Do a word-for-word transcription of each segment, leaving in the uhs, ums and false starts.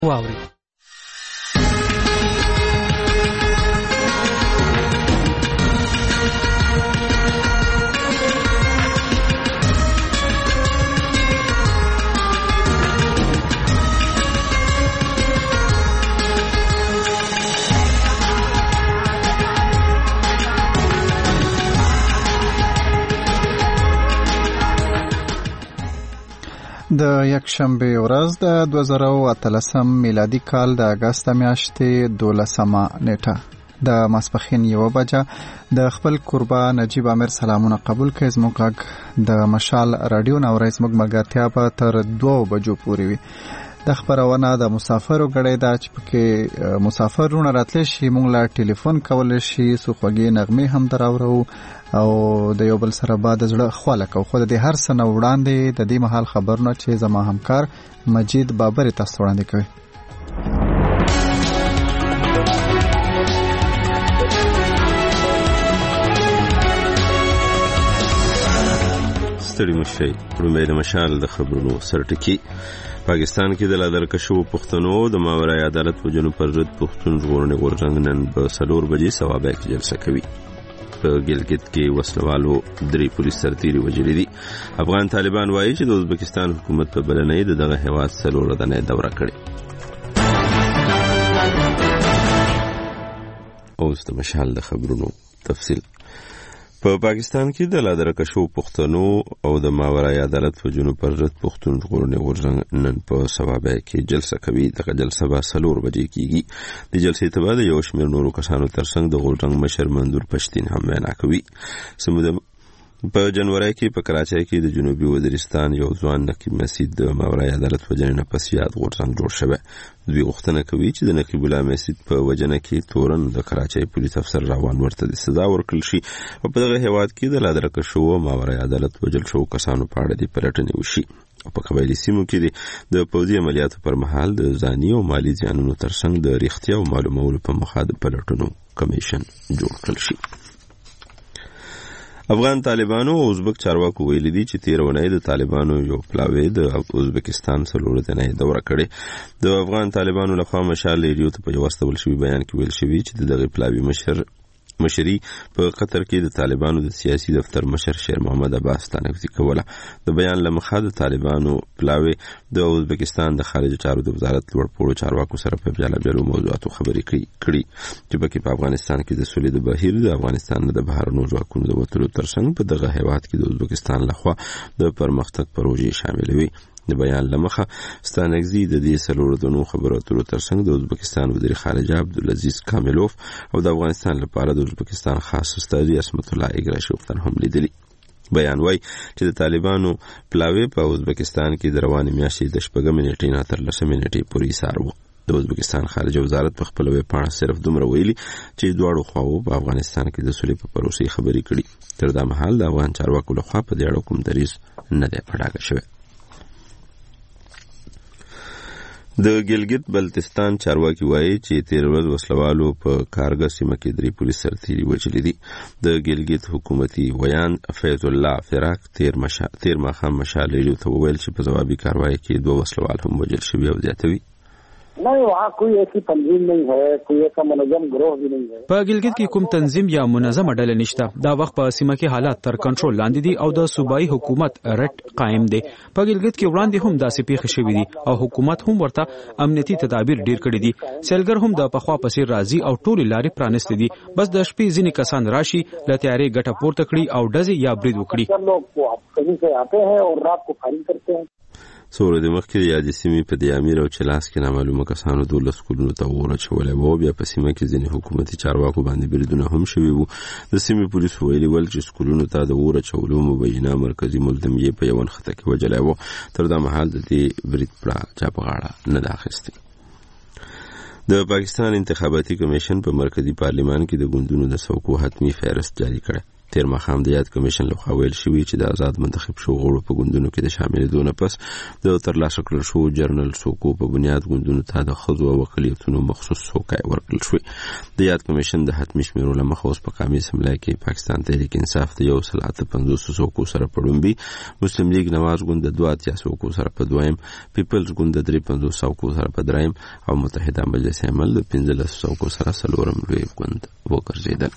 واوري. د یکشنبه ورځ د دوه زره او اتلسم میلادي کال د اگست میاشتې دولسمه نیټه د ماسپښین یوه بجه د خپل قربا نجیب امیر سلامونه قبول کړئ. زموږ غږ د مشال رادیو ناورای زموږ ملګرتیا به تر دوه بجو پورې وي. د خبرونه د مسافرو غړي دا چې پکې مسافرونه راتلی شي موږ لا ټلیفون کولای شي سو خوږی نغمه هم دراورو او د یو بل سره بعد زړه خواله کو. خو د هر سنه وړاندې د دې محل خبرونه چې زما همکار مجید بابر تاسو وړاندې کوي. ستړي مشي پرمې د مشال د خبرونو سرټکی. پاکستان کې د لادرکشو پښتنو د ماورای عدالت په جنوب پر ضد پښتون ژغورنې غورځنګ نن په څلور بجې ثوابه کې جلسه کوي. په ګلګت کې وسلوالو درې پولیس سرتیري وژلي دي. افغان طالبان وایي چې د ازبکستان حکومت په بلنې د دغه هیواد څلور ورځې دوره کړې. اوس د مشال د خبرونو تفصیل. په پاکستان کې د لادرکشو پښتنو او د ماورای عدالت په جنوب پر ضد پښتون ژغورنې غورځنګ نن په ثوابه کې جلسه کوي. دغه جلسه به څلور بجې کیږي. د جلسې ته بعد یو شمېر نورو کسانو ترڅنګ د غورځنګ مشر منظور پښتین هم وینا کوي. سمود په جنوري کې په کراچۍ کې د جنوبي وزیرستان یو ځوان نقیب مسعود د ماورای عدالت په جننه پس یاد غورځنګ جوړ شوی. دوی غوښتنه کوي چې د نقیب الله مسعود په وجنه کې تورن د کراچۍ پولیس افسر راوان ورته د سزا ورکړل شي او په دغه هیواد کې د لادرکشو ماورای عدالت وجل شو کسانو په اړه د پلټنې وشي. په قبایلی سیمو کې د پوځي عملیاتو پر مهال د ځاني او مالی زیانونو ترڅنګ د ریښتیا او معلومولو په مخه د پلټنو کمیشن جوړ کړل شي. افغان طالبانو او ازبک چارواکو ویلي دي چې تیر ونې د طالبانو یو پلاوی د ازبکستان څلور ورځې دوره کړې. د افغان طالبانو لخوا مشال ریډیو ته په واستول شوی بیان کې ویل شوی چې دغه پلاوی مشر مشري په قطر کې د طالبانو د سیاسي دفتر مشر شیر محمد عباس تنفسي کوله. د بیان لمخه د طالبانو پلاوی د ازبکستان د خارجه چارو د وزارت لوړ پوړو چارواکو سره په بیلابیلو موضوعاتو خبرې کړي چې پکې په افغانستان کې د سولې د بهیر د افغانستان د بهرنیو ځواکونو د وټلو ترڅنګ په دغه هیواد کې د ازبکستان لخوا د پرمختګ پروژې شامل وي. د بیان لمخه ستانګزي د دې سلور دونو خبرو اترو ترڅنګ د ازبکستان وزیر خارجه عبدالعزیز کاملوف او د افغانستان لپاره د ازبکستان خاص استازي اسمت الله اګراشوفتن هم لیدلي. بیان وای چې د طالبانو پلاوی په ازبکستان کې د روانې میاشتې د شپږمې نیټې نه تر لسمې نیټې پورې ایثار وو. د ازبکستان خارجه وزارت په خپل ویب پاڼه صرف دومره ویلي چې دواړو خواو په افغانستان کې د سولې په پروسې خبرې کړي. تر دا مهال د افغان چارواکو لخوا په دې اړه کوم دریځ نه دی په ډاګه شوی. د ګلګت بلتستان چارواکي وایي چې تیر ورځ وسلوالو په کارګه سیمه کې درې پولیس سرتیري وژلي دي. د ګلګت حکومتي ویان فیض الله فراق تیر مشا تیر ماښام مشال ریډیو ته وویل چې په ځوابي کاروایی کې دوه وسلوال هم وژل شوي او زیاتوي. नहीं वहाँ कोई ऐसी तंजीम नहीं है, कोई ऐसा منظم گروه भी नहीं है. په ګلګت کې کوم تنظیم یا منظمه ډله نشته. دا وخت په سیمه کې حالات تر کنټرول لاندې دي او د صوبایي حکومت رټ قائم دی. په ګلګت کې وړاندې هم داسې پیښې شوې دي او حکومت هم ورته امنیتي تدابیر ډیر کړی دي. سیلګر هم د پخوا پسې راځي او ټولې لارې پرانستې دي. بس د شپې ځینې کسان راشي له تیارې ګټه پورته کړي او ډزې یا برید وکړي. سوره د مخکې د یادې سیمې په د امیر او چلاس کې نامعلومه کسانو دولس کلونو ته اور اچولی و. بیا په سیمه کې ځینې حکومتي چارواکو باندې بریدونه هم شوي وو. د سیمې پولیسو ویلي ول چې سکولونو ته د اور اچولو مبینه مرکزي ملزم یې په یو نښته کې وژلی و. تر دا مهال د دې برید پړه چا په غاړه نه ده اخیستې. د پاکستان انتخاباتي کمیشن په مرکزي پارلیمان کې د ګوندونو د څوکو حتمي فهرست جاری کړی. تیر مخام د یاد کمیشن لخوا ویل شوی چې د آزاد منتخب شو غړو په ګوندونو کې د شاملېدو نه پس د ترلاسه کړل شو جرنل سوکو په بنیاد ګوندونو ته د ښځو او اقلیتونو مخصوص څوکۍ ورکړل شوی. د یاد کمیشن د حتمي شمیرو له مخه اوس په قومي اسمبلی کې پاکستان تحریک انصاف د یو سل اته پنځوس څوکو سره په لومبي، مسلم لیگ نواز ګوند د دوه اتیا څوکو سره په دویم، پیپلز ګوند د درې پنځوس څوکو سره په دریم او متحده مجلس عمل د پنځلس څوکو سره څلورم لوی ګوند وګرځېدل.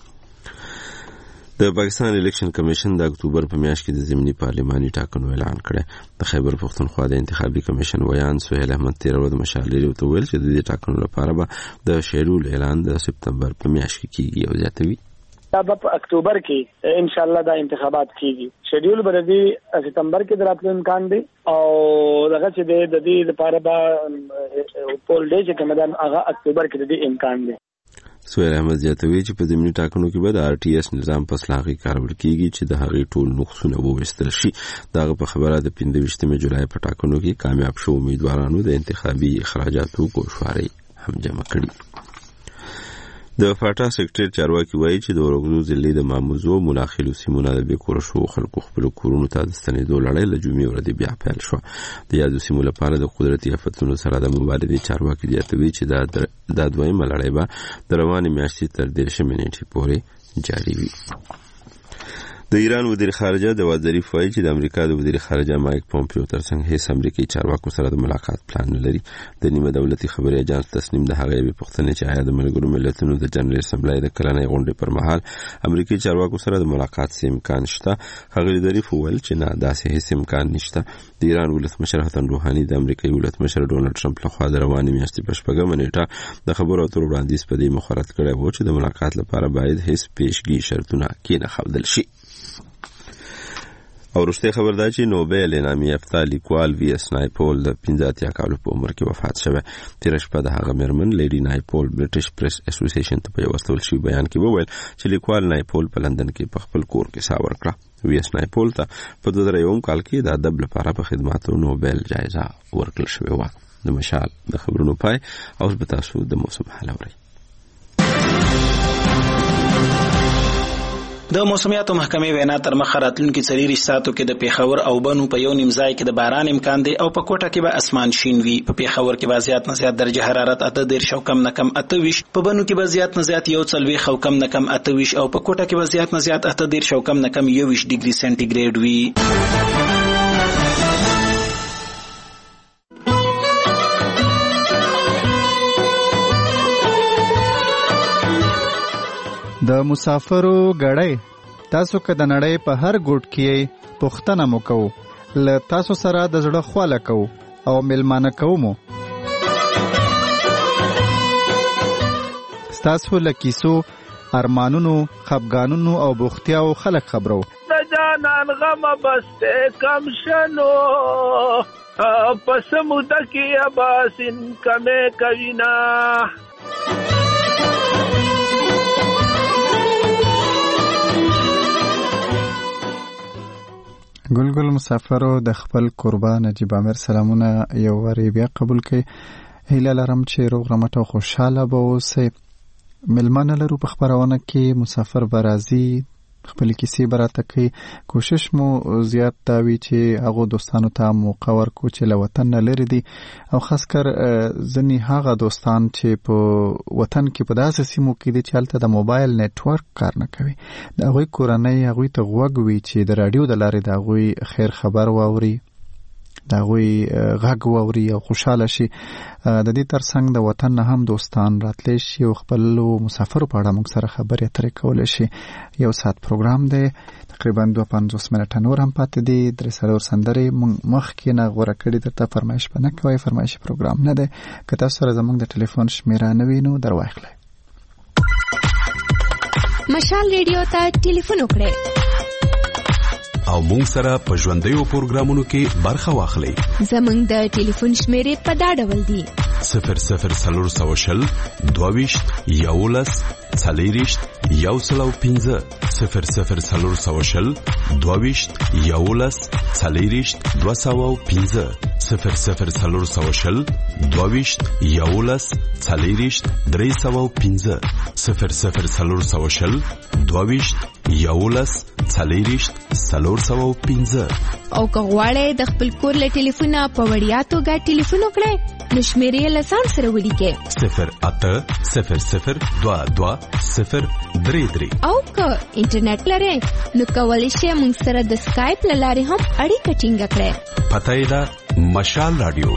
د پاکستان الیکشن کمیشن د اکتوبر په میاشت کې د ضمني پارلماني ټاکنو اعلان کړی. د خیبر پښتونخوا د انتخابي کمیشن ویان سهیل احمد تیر ورځ مشال ریډیو ته ویل چې د دې ټاکنو لپاره به د شیډول اعلان د سپتمبر په میاشت کې کیږي او زیاتوي. دا په اکتوبر کې ان شاء الله دا انتخابات کیږي. شیډول به د سپتمبر کې دراتلو امکان دی او دغه چې د دې لپاره به پول ډے چې کوم د هغه اکتوبر کې د دې امکان دی. سهیل احمد زیاتوي چې په ضمني ټاکنو کې به د آر ټي ایس نظام په اصلاحي کارول کیږي چې د هغې ټول نقصونه وویستل شي. دغه په خبره د پنځه ویشتمې جولای په ټاکنو کې کامیاب شو امیدوارانو د انتخابي اخراجاتو کوشواري هم جمع کړي. د فاټا سیکریټری چارواکي وایي چې د اورګزو ضلع د ماموزو ملاخلو سیمونه د بیکور شو خلکو خپل کورونو ته د ستنېدو لړۍ له جمعې ورځې بیا پیل شو. د یادو سیمو لپاره د قدرتي آفتونو سره د مبارزې چارواکي زیاتوي چې دا دویمه لړۍ به د روانې میاشتې تر دېرشمې نیټې پورې جاري وي. د ایران وزیر خارجه جواد ظریف وایي چې د امریکا د وزیر خارجه مایک پومپیو ترڅنګ هیڅ امریکایي چارواکو سره د ملاقات پلان نه لري. د نیمه دولتي خبري اژانس تصنیم د هغې یوې پوښتنې چې آیا د ملګرو ملتونو د جنرال اسمبلی د کلنۍ غونډې پر مهال امریکایي چارواکو سره د ملاقات څه امکان شته. ښاغلي ظریف وویل چې نه، داسې هیڅ امکان نشته. د ایران ولسمشر حسن روحاني د امریکایي ولسمشر ډونالډ ټرمپ لخوا د روانې میاشتې په شپږمه نیټه د خبرو اترو وړاندیز په دې مخورت کړی و چې د ملاقات لپاره باید هیڅ پیشګي شرطونه کېنښودل شي. او وروستی خبر دا چې نوبل انعامي یافته لیکوال وی اس نایپول د پنځه اتیا کالو په عمر کې وفات شوی. تېره شپه د هغه مېرمن لیډي نایپول برټش پریس اسوسییشن ته په یو استول شوي بیان کې وویل چې لیکوال نایپول په لندن کې په خپل کور کې ساه ورکړه. وی اس نایپول ته په دوه زره یو کال کې د ادب لپاره په خدماتو نوبل جایزه ورکړل شوې وه. د مشال د خبرونو پای. اوس به تاسو د موسم حال اورئ. د موسمیاتو محکمې وینا تر مخه راتلونکي څلوېښت ساعتو کې د پیښور او بنو په یو نیم ځای کې د باران امکان دی او په کوټه کې به اسمان شین وي. په پیښور کې به زیات نه زیات درجه حرارت اته دېرش او کم نه کم اته ویشت، په بنو کې به زیات نه زیات یو څلوېښت او کم نه کم اته ویشت او په کوټه کې به زیات نه زیات اته دېرش او کم نه کم یو ویشت ډیګري سنټیګریډ وي. د مسافرو غړی تاسو که د نړۍ په هر ګوټ کې پوښتنه مو کوو، له تاسو سره د زړه خواله کوو او میلمانه کوو مو. ستاسو له کیسو، ارمانونو، خفګانونو او بوختیاو خلک خبرو. د جانان غم بسته کم شنو پس موده کې اباسین کمه کوینا. ګلګل مسافرو د خپل قربان نجیب عامر سلامونه یو وری بیا قبول کړئ. هیله لرم چې روغ رمټ او خوشاله به اوسئ. مېلمانه لرو په خپرونه کې، مسافر به راځي، خپل کیسې به راته کوي. کوشش مو زیات دا وي چې هغو دوستانو ته موقع ورکړو چې له وطن نه لرې دي، او خاص کر ځینې هغه دوستان چې په وطن کې په داسې سیمو کې دي چې هلته د موبایل نیټورک کار نه کوي. د هغوی کورنۍ هغوی ته غوږ وي چې د راډیو د لارې د هغوی خیر خبر واوري، د هغوی غږ واوري او خوشحاله شي. د دې ترڅنګ د وطن نه هم دوستان راتلی شي او خپلو مسافرو په اړه موږ سره خبرې اترې کولی شي. یو ساعت پروګرام دی، تقریبا دوه پنځوس منټه نور هم پاتې دي. درې څلور سندرې موږ مخکې نه غوره کړي، درته فرمایش به نه کوئ، فرمایشي پروګرام نه دی. که تاسو سره زموږ د ټلیفون شمیره نه وي نو در واخلئ. مشال ریډیو ته ټلیفون وکړئ او مونږ سره په ژوندیو پروګرامونو کې برخه واخلئ. زموږ د ټلیفون شمیرې په دا ډول دي: صفر صفر څلور سوه شل دوه ویشت یولس څلېرویشت یو سل او پنځه صفر صفر څلور سوه شل دوه ویشت یولس څلېرویشت دوه سوه او پنځه صفر صفر څلور سوه شل دوه ویشت یولس څلېرویشت درې سوه او پنځه صفر صفر څلور سوه شل دوه ویشت یولس څلېرویشت څلور سوه او پنځه. او که غواړئ د خپل کور له ټلیفونه په وړیا توګه ټلیفون وکړئ نو شمیرې یې له ځان سره ولیکئ صفر اته صفر صفر دوه دوه صفر درې درې. او که انټرنیټ لرئ نو کولی شئ موږ سره د سکایپ له لارې هم اړیکه ټینګه کړئ. پته یې ده مشال راډیو.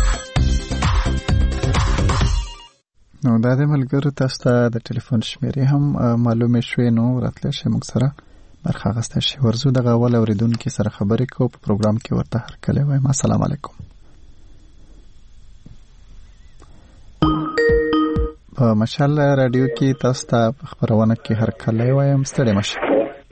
نو دا د ملګرو تاسو ته د ټلیفون شمیرې هم معلومې شوې نو راتلی شئ موږ سره برخه اخیستی شئ. ورځو دغه اول اورېدونکي سره خبرې کوو په پروګرام کې ورته هرکلی وایم. السلام علیکم. په مشال راډیو کې تاسو ته په خپرونه کې هرکلی وایم. ستړي مشه.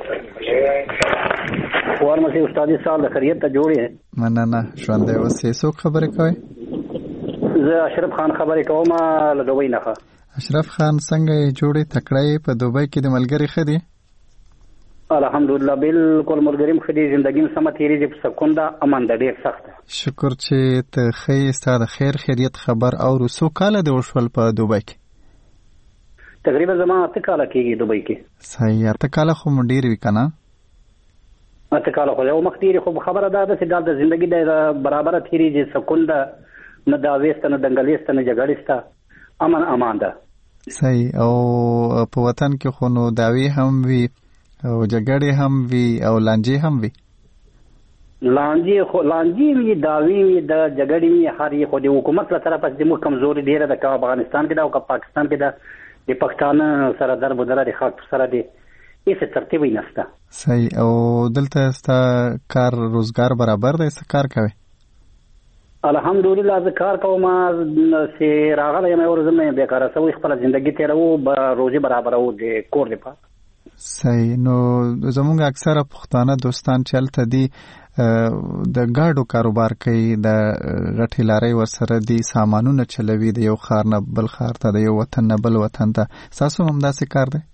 ورمسي استاد صاحب د خیریت ته جوړې مننه ژوندی اوسې. څوک خبرې کوئ؟ زه اشرف خان خبرې کوم له دوبۍ نه. اشرف خان څنګه یې جوړې تکړه په دوبۍ کې د ملګري ښه دي؟ الحمدلله بالکل ملګري م ښه دي. زندګي م سمه تېرېږي په سکون ده امن ده ډېر سخت ده. شکر چې ته ښه یې. ستا د خیر خیریت خبر اورو. څو کاله دې وشول په دوبۍ کې؟ تقریبا زما اته کاله کېږي دوبۍ کې. صحیح. اته کاله خو مو ډېر وي که نه؟ اته کاله خو یو مخ تېرې خو خبره دا ده چې دا د زندګي د برابره تېرېږي سکون ده نه دعوې شته نه دنګلې شته نه جګړې شته امن امان ده. صحیح. او په وطن کې خو نو دعوې هم وي او جګړې هم وي او لانجې هم وي. لانجې خو لانجې وي دعوې وي د جګړې وي هر یې خو د حکومت له طرفه زموږ کمزوري ډېره ده که افغانستان کې ده او که پاکستان کې ده د پښتانه سره در بدره د خاک سره دی هېڅ ترتیب یې نشته. صحیح. او دلته ستا کار روزګار برابر دی؟ څه کار کوې؟ الحمدلله زه کار کوم چې راغلی یم یو ورځ مې بېکاره شوی خپله زندګي تېروو روزي برابروو د کور دپاره. صحیح. نو زمونږ اکثره پښتانه دوستان چې هلته دي د ګاډو کاروبار کوي د غټې لارۍ ورسره دي سامانونه چلوي د یو ښار نه بل ښار ته د یو وطن نه بل وطن ته. ستاسو هم همداسې کار دی؟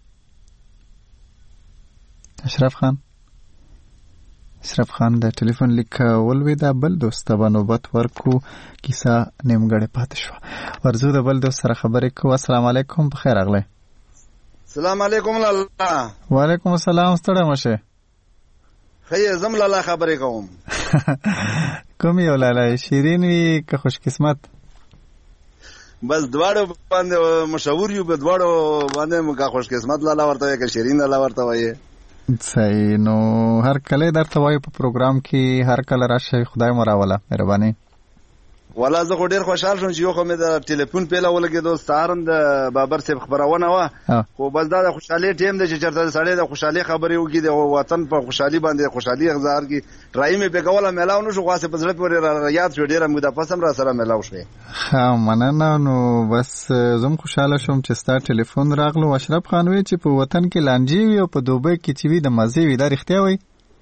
اشرف خان اشرف خان د ټلیفون لیک ولوېده. بل دوست ته به نوبت ورکو. کیسه نیمګړې پاتې شوه. ورځو د بل دوست سره خبرې کوو. السلام علیکم. بخیر راغلی. السلام علیکم لالا. وعلیکم السلام. ستړی مشه. ښه زم لالا خبرې کوم. کوم یو لالا؟ شیرین وي که خوش قسمت؟ بس دواړو باندې مشهور یو په دواړو باندې که خوش قسمت لالا ورته وایي که شیرین لالا ورته وایي. صحیح. نو هر کله درته وایو په پروګرام کې هر کله راشئ. خدای مو راوله. مهرباني. والا زه خو ډېر خوشحال شوم چې یو خو مې د ټلیفون پیله ولګېدو ستا هم د بابر صاحب خپرونه وه خو بس دا د خوشحالۍ ټیم دی چې چېرته سړی د خوشحالۍ خبرې وکړي د وطن په خوشحالي باندې خوشحالي اظهار کړي. ټرایم یې پې کوله میلاو نه شو خو هسې په زړه پورې را یاد شو. ډېره موده پس هم را سره میلاو شوې. ښه مننه. نو بس زه هم خوشحاله شوم چې ستا ټلیفون راغلو. اشرف خان وایي چې په وطن کې لانجې وي او په دوبۍ کې چې وي د مزې وي. دا رښتیا وایي؟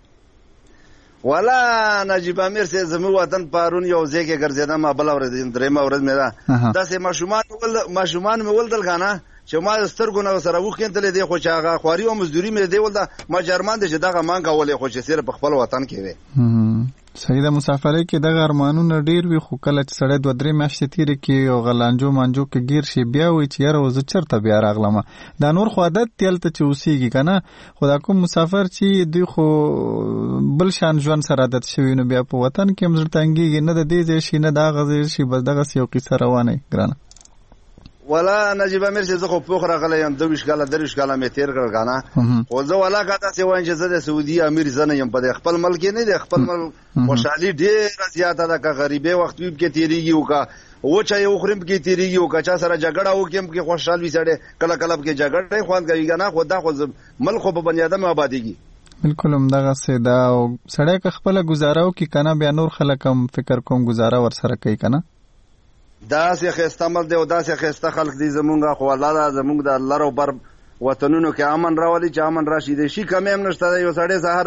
والا نجیب امیر صاحب زموږ وطن پرون یو ځای کې ګرځېدم بله ورځ درېیمه ورځ مې ده داسې ماشومان ماشومان مې ولدل که نه چې ما د سترګو نه سره وښکېنتلې دی خو چې هغه خواري او مزدوري مې دی ولده ما جرمان دی چې دغه مان کولې خو چې صرف په خپل وطن کې وي. صحیح. د مسافرۍ کې دغه ارمانونه ډېر وي خو کله چې سړی دوه درې میاشتې تېرې کړي او غلانجو مانجو کې ګیر شي بیا وایي چې یاره زه چېرته بیا راغلم. دا نور خو عادت دی هلته چې اوسېږي که نه خو دا کوم مسافر چې دوی خو بل شان ژوند سره عادت شوي نو بیا په وطن کې هم زړه تنګېږي نه د دې ځای شي نه د هغه ځای شي بس دغسې یو قصه روانه وي ګرانه. والا نجیب امیر چې زه خو پوخ راغلی یم دوه ویشت کاله درویشت کاله مې تېر کړل که نه خو زه والا که داسې وایم چې زه د سعودي امیر زه نه یم په دې خپل ملک یې نه دی خپل ملک خوشحالي ډېره زیاته ده که غریبۍ وخت وي پکې تېرېږي او که وچه یې وخوري پکې تېرېږي او که چا سره جګړه وکړي هم پکې خوشحال وي سړی کله کله پکې جګړه خوند کوي که نه خو دا خو ملک خو په بني ادم آبادېږي. بالکل همدغسې ده. او سړی که خپله ګزاره وکړي که نه بیا نور خلک هم فکر کوم ګزاره ورسره کوي که نه. داسې ښایسته ملک دی او داسې ښایسته خلک دي زمونږ خو الله ده زمونږ د لر او بر وطنونو کې امن راولي چې امن راشي د شي کمی هم نشته دی. یو سړی سهار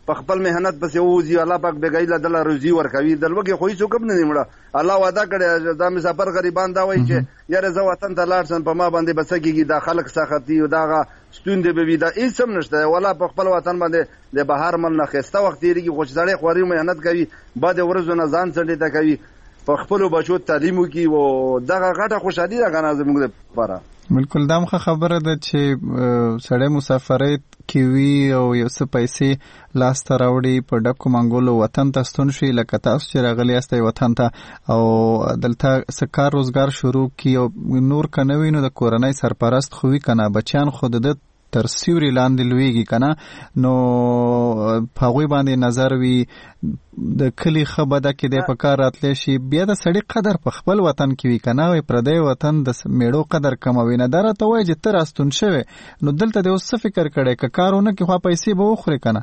په خپل مهنت پسې وځي الله پاک بګایله دل روزي ورکوي دلوګي خو هیڅ کوم نه نیمړه الله وعده کړی دا مسافر غریبان دا وایي چې یاره زه وطن ته لاړ سم په ما باندې بسکیږي دا خلک سختی او دا ستوند به وي دا هیڅ هم نشته ولا په خپل وطن باندې د بهار مل نه خسته وخت تیریږي خو ځړې خوري مهنت کوي بعد ورځو نه ځان څنډه تا کوي په خپل بچو تعلیم کوي او دغه غټه خوشحالي ده غنا زموږ لپاره بالکل دا مخه خبره ده چې سړی مسافرت کوي او یو څه پیسې لاس ته راوړي په ډکو منګولو وطن ته ستون شي لکه تاسو چې راغلی یاستئ وطن ته او دلته څه کار روزګار شروع کړي او نور که نه وي نو د کورنۍ سرپرست خو وي که نه بچیان خو د ده تر سیوري لاندې لویږي که نه نو په هغوی باندې نظر وي د کلي ښه بده کې دی په کار راتلی شي بیا د سړي قدر په خپل وطن کې وي که نه وي پردی وطن د میړو قدر کموي نه دا راته وایي چې ته راستون شوی نو دلته دې اوس څه فکر کړی که کار ونه کړي خو پیسې به وخورې که نه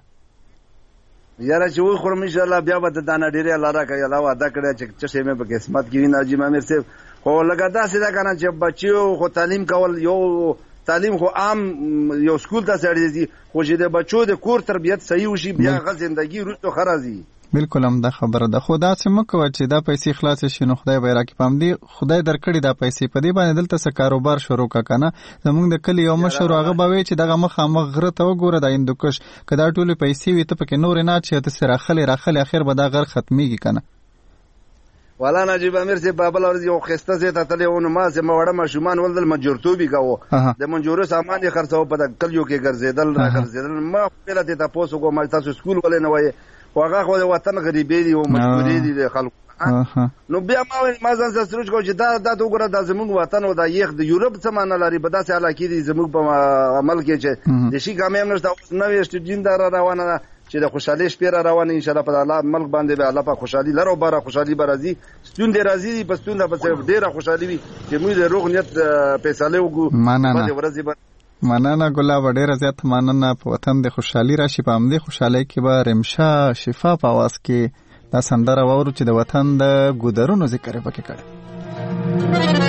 یاره چې وخورم انشاءالله بیا به د دانه ډېرې الله راکوي الله وعده کړی چې څه شی مې په قسمت کې وي ناجي امیر صاحب خو لکه داسې ده که نه چې بچیو خو تعلیم کول یو تعلیم خو عام یو سکول ته سړی ځي خو چې د بچو د کور تربیت صحیح وشي بیا هغه زندگی وروسته ښه راځي بالکل هم دا خبره ده خو داسې مه کوه چې دا پیسې خلاصې شي نو خدای به یې راکړي په همدې خدای درکړي دا پیسې په دې باندې دلته څه کاروبار شروع کړه که نه زموږ د کلي یو مشر هغه به وایي چې دغه مخامخ غره ته وګوره دا هندوکش که دا ټولې پیسې وي ته پکې نورې نه اچې داسې راخلې راخلې اخر به دا غر ختمیږي که نه والا نجیب امیر صاحب په بله ورځ یو ښایسته ځای ته تللی وو نو ما چې وړه ماشومان ولدل منجورتوب یې کوو د منجورو سامان یې خرڅوه په د کلیو کې ګرځېدل را ګرځېدل ما خپله ترې تپوس وکړو تاسو سکول ولې نه وایې خو هغه خو د وطن غریبې دي او مجبورې دي د خلکو نو بیا ما ویل ما ځان سره سروج کوم چې دا دا ته وګوره دا زموږ وطن او دا یخ د یورپ څه معنی لري په داسې حاله کې دي زموږ په عمل کې چې د شي کامې هم نشته اوس نوې سټډین دا روانه ده چې د خوشحالۍ شپې را روانې انشاءالله په الله ملک باندې به الله پاک خوشحالي لرو باره خوشحالي به راځي ستون دې راځي دي په ستون ده پسې ډېره خوشحالي وي چې موږ د روغ نیت فیصلې وکړو مننه ورځې به مننه ګلاب ډېره زیاته مننه په وطن د خوشحالي راشي په همدې خوشحالۍ کې به رمشه شفا په اواز کې دا سندره واورو چې د وطن د ګودرونو ذکر یې پکې کړی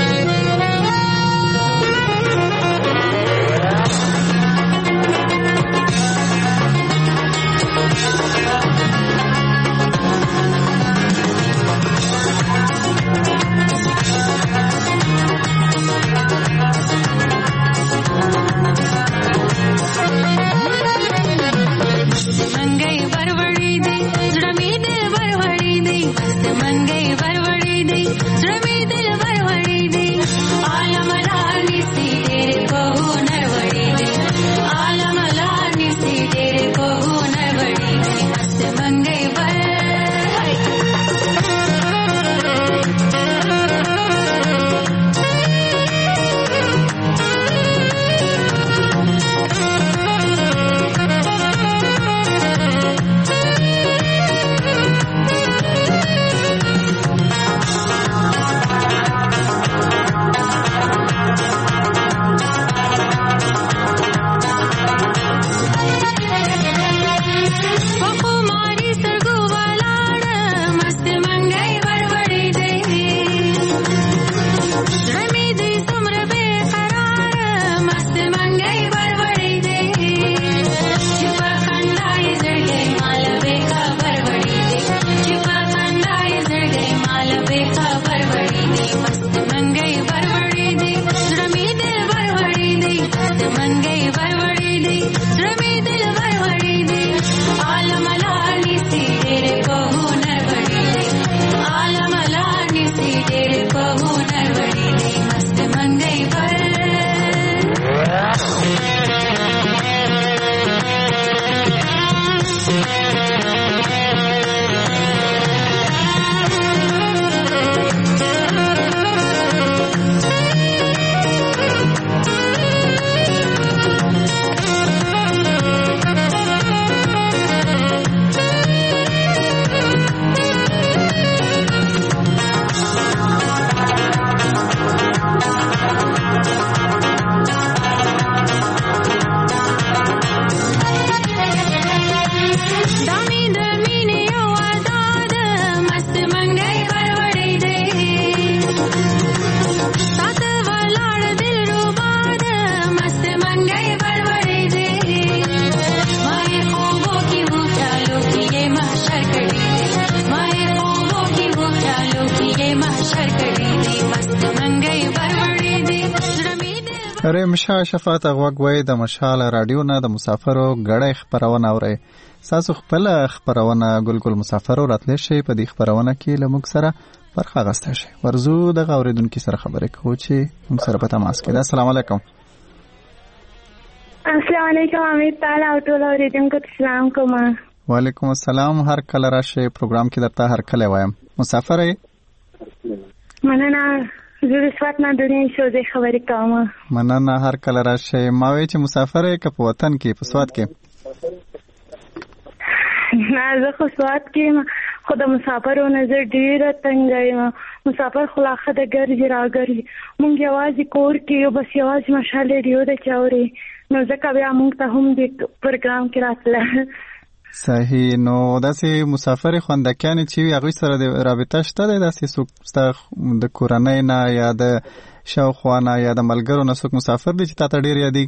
मंगई बरवड़ी दी اره مشا شفاعت غوږ د مشال رادیو نه د مسافرو غړې خبرونه اوري. تاسو خپل خبرونه ګلګل مسافرو راتلی شي په دې خبرونه کې لمک سره برخه غسته شي. ورزو د غوریدونکو سره خبرې کوو چې موږ سره په تماس کې. السلام علیکم. السلام علیکم امید تعالی او ټول اوریدونکو ته سلام کوم. وعلیکم السلام. هر کله راشي پروګرام کې درته هر کله وایم. مسافر یې؟ مننه. زه د سوات نه د دنیا شوزې خبرې کوم. مننه. هر کله راشي. ما وی چې مسافر یې که په وطن کې په سوات کې؟ نه زه خو سوات کې یم خو د مسافرو نه زه ډېره تنګه یم. مسافر خو لا ښه د ګرځي را ګرځي. مونږ یوازې کور کې یو بس یوازې مشال ریډیو ده چې اوري نو ځکه بیا مونږ ته هم دې پروګرام کې راتله. صحیح. نو داسې مسافر خوندکیانې چې وي هغوی سره د رابطه شته دی؟ داسې څوک ستا د کورنۍ نه یا د شاوخوا نه یا د ملګرو نه څوک مسافر دی چې تا ته ډېر یادېږي؟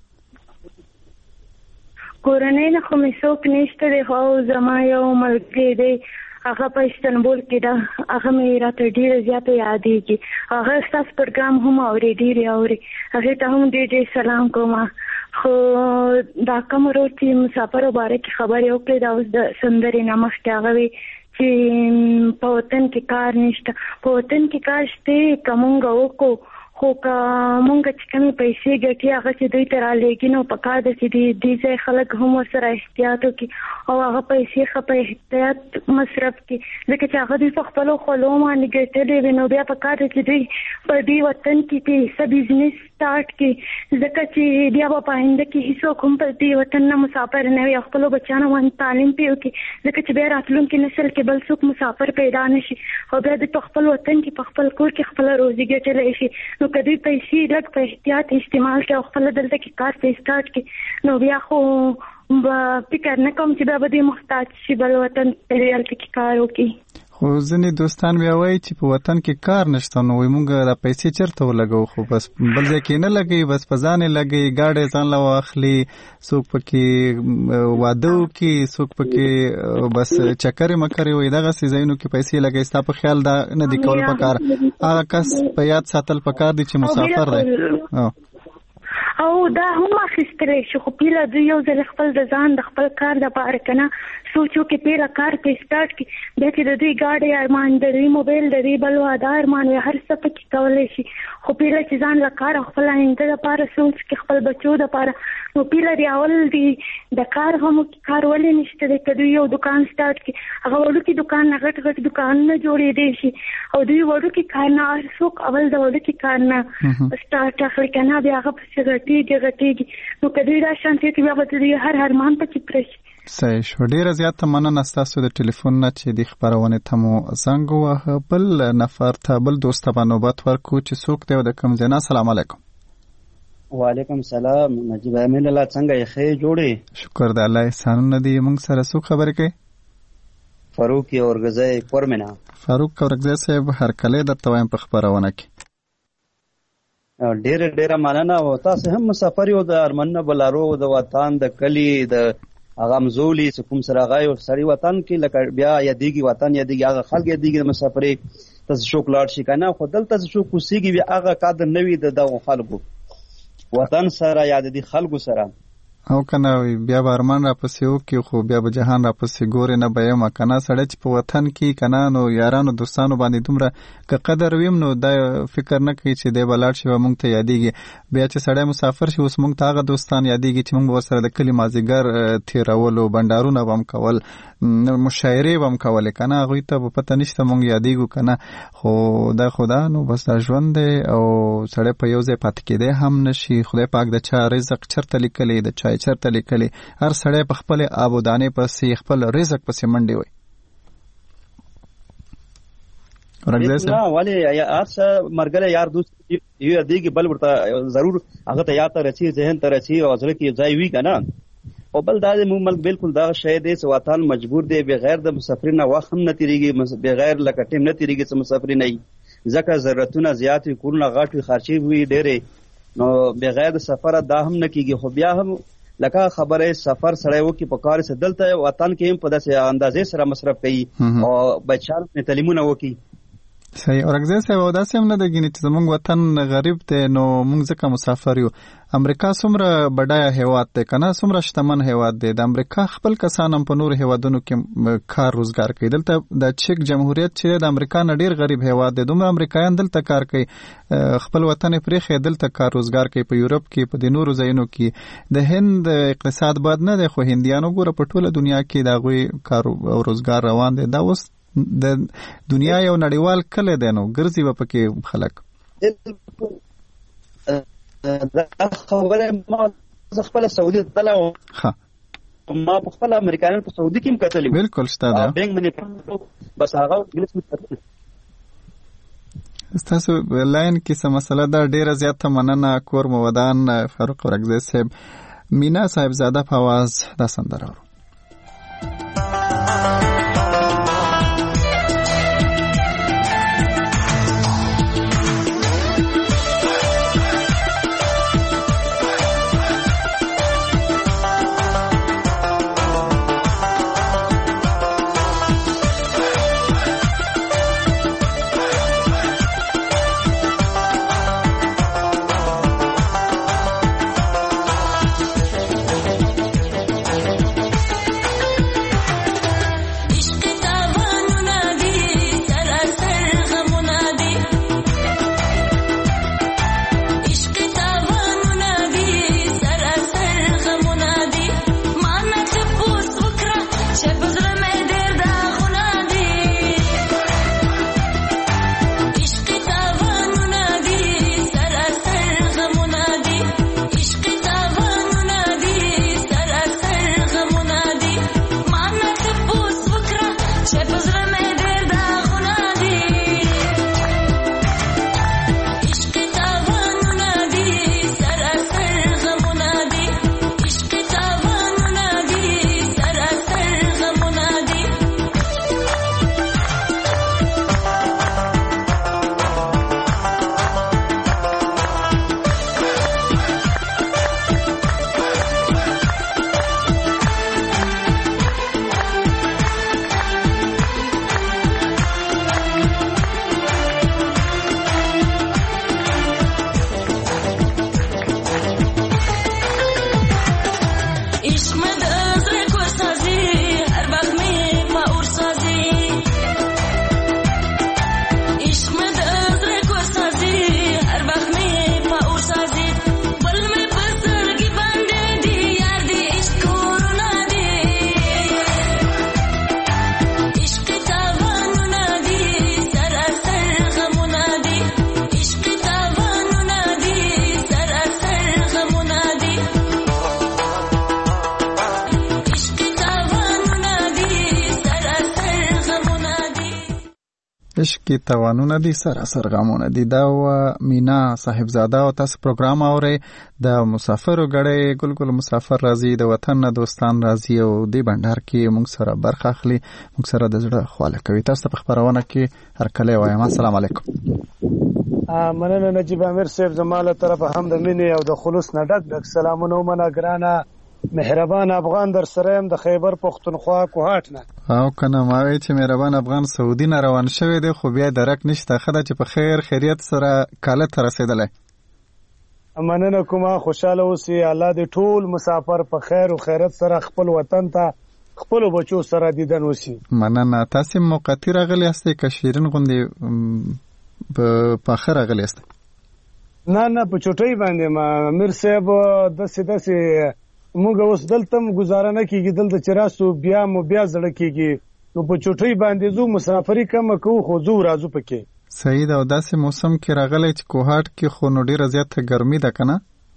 کورنۍ نه خو مې څوک نشته دی خو زما یو ملګری دی هغه په استنبول کې ده. هغه مې راته ډېره زیاته یادېږي. هغه ستاسو پروګرام هم اوري ډېرې اوري. هغې ته هم ډېر ډېر سلام کوم. خو دا کوم ورور چې مسافرو باره کې خبرې وکړې دا اوس د سندرې نه مخکې هغه وی چې په وطن کې کار نشته. په وطن کې کار شته که مونږ وکړو خو که مونږ چې کمې پیسې ګټي هغه چې دوی ته رالېږي نو په کار ده چې دې ځای خلک هم ورسره احتیاط وکړي او هغه پیسې ښه په احتیاط مصرف کړي ځکه چې هغه دوی په خپلو خولو باندې ګټلې وي نو بیا په کار ده چې دوی په دې وطن کې پیسه بزنس سٹارټ کړي ځکه چې بیا به په آینده کې هېڅوک هم په دې وطن نه مسافر نه وي او خپلو بچیانو باندې تعلیم پرې وکړي ځکه چې بیا راتلونکي نسل کې بل څوک مسافر پیدا نه شي او بیا دوی په خپل وطن کې په خپل کور کې خپله روزي ګټلی شي. نو که دوی پیسې لږ په احتیاط استعمال کړي او خپله دلته کې کار ته سټارټ کړي نو بیا خو به فکر نه کوم چې بیا به دوی محتاج شي بل وطن ته هلته کې کار وکړي. خو ځینې دوستان بیا وایي چې په وطن کې کار نشته نو وایي موږ دا پیسې چېرته ولګوو خو بس بل ځای کې نه لګوي بس په ځان یې لګوي ګاډی ځان له واخلي څوک پکې واده وکړي څوک پکې بس چکرې مکرې وایي دغسې ځایونو کې پیسې لګوي. ستا په خیال دا نه دي کول پکار؟ هغه کس په یاد ساتل پکار دي چې مسافر دی او دا هم اخیستلی شي خو پیله دوی یو ځل خپل د ځان د خپل کار دپاره که نه سوچ وکړي پیله کار پې سټارټ کړي بیا چې د دوی ګاډی ارمان د دوی موبایل د دوی بل واده ارمان وي هر څه پکې کولی شي خو پیله چې ځان له کار او خپل آینده دپاره سوچ کړي خپل بچو دپاره نو پیله د اول دی د کار هم کار ولې نشته دی که دوی یو دکان سټارټ کړي هغه وړوکي دکان نه غټ غټ دکانونه جوړېدی شي او دوی وړوکي کار نه هر څوک اول د وړوکي کار نه سټارټ اخلي که نه بیا هغه پسې غټېږي غټېږي نو که دوی دا شانتې کې بیا به دوی هر ارمان پکې پوره شي. صحیح شو. ډېره زیاته مننه ستاسو د ټلیفون نه چې د خپرونې ته مو زنګ وواهه. بل نفر ته بل دوست ته به نوبت ورکړو چې څوک دی او د کوم ځای نه. السلام علیکم. وعلیکم السلام. نجیب امین الله څنګه یې ښې جوړې؟ شکر د الله احسانونه دي. موږ سره څوک خبرې کوي؟ فاروق اورګزی کورمنه. فاروق اورګزی صاحب هرکلی درته وایم په خپرونه کې. ډېره ډېره مننه. او تاسو هم مسافر یو د ارمنه بلارو د وطن د کلي د هغه مزولي چې کوم سره هغه یو سړي وطن کې لکه بیا یادېږي وطن یادېږي هغه خلک یادېږي د مسافرۍ تاسو شوق لاړ شي که نه خو دلته چې څوک اوسېږي بیا هغه قدر نه وي د دغو خلکو وطن سره یا د دې خلکو سره او که نه بیا به ارمان راپسې وکړي خو بیا به جهان راپسې ګورې نه به یم که نه سړی چې په وطن کې که نه نو یارانو دوستانو باندې دومره که قدر ویم نو دا فکر نه کوي چې دی به لاړ شي به موږ ته یادېږي. بیا چې سړی مسافر شي اوس موږ ته هغه دوستان یادېږي چې موږ به ورسره د کلي مازدیګر تېرولو بنډارونه به هم کول مشاعرې به هم کولې که نه هغوی ته به پته نشته موږ یادېږو که نه خو دا خو دا نو بس دا ژوند دی او سړی په یو ځای پاتې کېدی هم نه شي. خدای پاک د چا رزق چېرته لیکلی د چا چرته لیکلی هر سړی په خپل آب و دانې پسې خپل رزق پسې منډې وي. نه ولې هر څه ملګری یار دوست یو یادېږي بل ورته ضرور هغه ته یاد ته رسي ذهن ته رسي او زړه کې یو ځای وي که نه او بل دا دی موږ ملک بالکل دغه شی دی چې وطن مجبور دی بغیر د مسافرۍ نه وخت هم نه تېرېږي بغیر لکه ټیم نه تېرېږي چې مسافرۍ نه وي ځکه ضرورتونه زیات وي کورونه غټ وي خرچې وي ډېرې نو بغیر د سفره دا هم نه کېږي خو بیا هم لکه خبره سفر سړی وکړي په کار سره دلته وطن کې هم په داسې اندازې سره مصرف کوي او بچیانو ته تعلیمونه وکړي صحیح. اورګزې صاحب او داسې هم نه دی چې زموږ وطن غریب دی نو موږ ځکه مسافر یو. امریکا څومره بډایه هیواد دی کنه، څومره شتمن هیواد دی. د امریکا خپل کسان هم په نور هیوادونو کې کار روزګار کوي. دلته د چیک جمهوریت چې د امریکا نه ډیر غریب هیواد دی، دومره امریکایان دلته کار کوي، خپل وطن پرېښی دلته کار روزګار کوي، په یورپ کې په د نورو ځایونو کې. د هند اقتصاد بد نه دی خو هندیانو ګوره په ټوله دنیا کې د هغوی کار او روزګار روان دی. دا اوس د دنیا یو نړیوال کلی دی نو ګرځي به پکې خلک. دا خبره ما خپل سعودي تلو ها ما په خپل امریکایانو په سعودي کې هم کتلې. بالکل شته دا بینک باندې بس هغه انګلیس کې. تاسو لاین کې څه مسله ده؟ ډیره زیاته مننه. کور مو ودان. فاروق اورګزی صاحب، مینا صاحب زاده په आवाज دا سندره ورو. عشق توانونه دي سراسر غمونه دي. دا و مینا صاحبزاده او تاسو پروګرام اورئ. د مسافرو غړي ګل ګل مسافر راځي، د وطن نه دوستان راځي او د بندر کې موږ سره برخه اخلي، موږ سره د زړه خواله کوي. تاسو په خبرونه کې هر کله وایم السلام علیکم. مننه نجیب امیر صاحب، زماله طرف هم د مینې او د خلوص نه ډک ډک سلامونه ومنه. ګرانه مهربان افغان در سره يم د خیبر پختونخوا کوهاټ نه. او کنه ما وی چې مهربان افغان سعودي نه روان شوی دی خو بیا درک نشته. خدای چې په خیر خیریت سره کاله ته رسیدلې. مننه کومه، خوشاله اوسئ. الله دې ټول مسافر په خیر او خیرت سره خپل وطن ته خپل بچو سره دیدن وسی. مننه. تاسو موقتی راغلی استئ که شیرین غوندي په اخر راغلی استئ؟ نه نه په چټي باندې ما امیر صاحب د سیده سي موږ اوس دلته گزاره نه کیږي، دلته چراسو بیا مو بیا زړه کیږي نو په چټي باندې زو مسافری کم کو خو زو راځو پکې. صحیح ده. او داسې موسم کې راغلی چې کوهاټ کې خو نو ډیره زیاته ګرمي ده کنه؟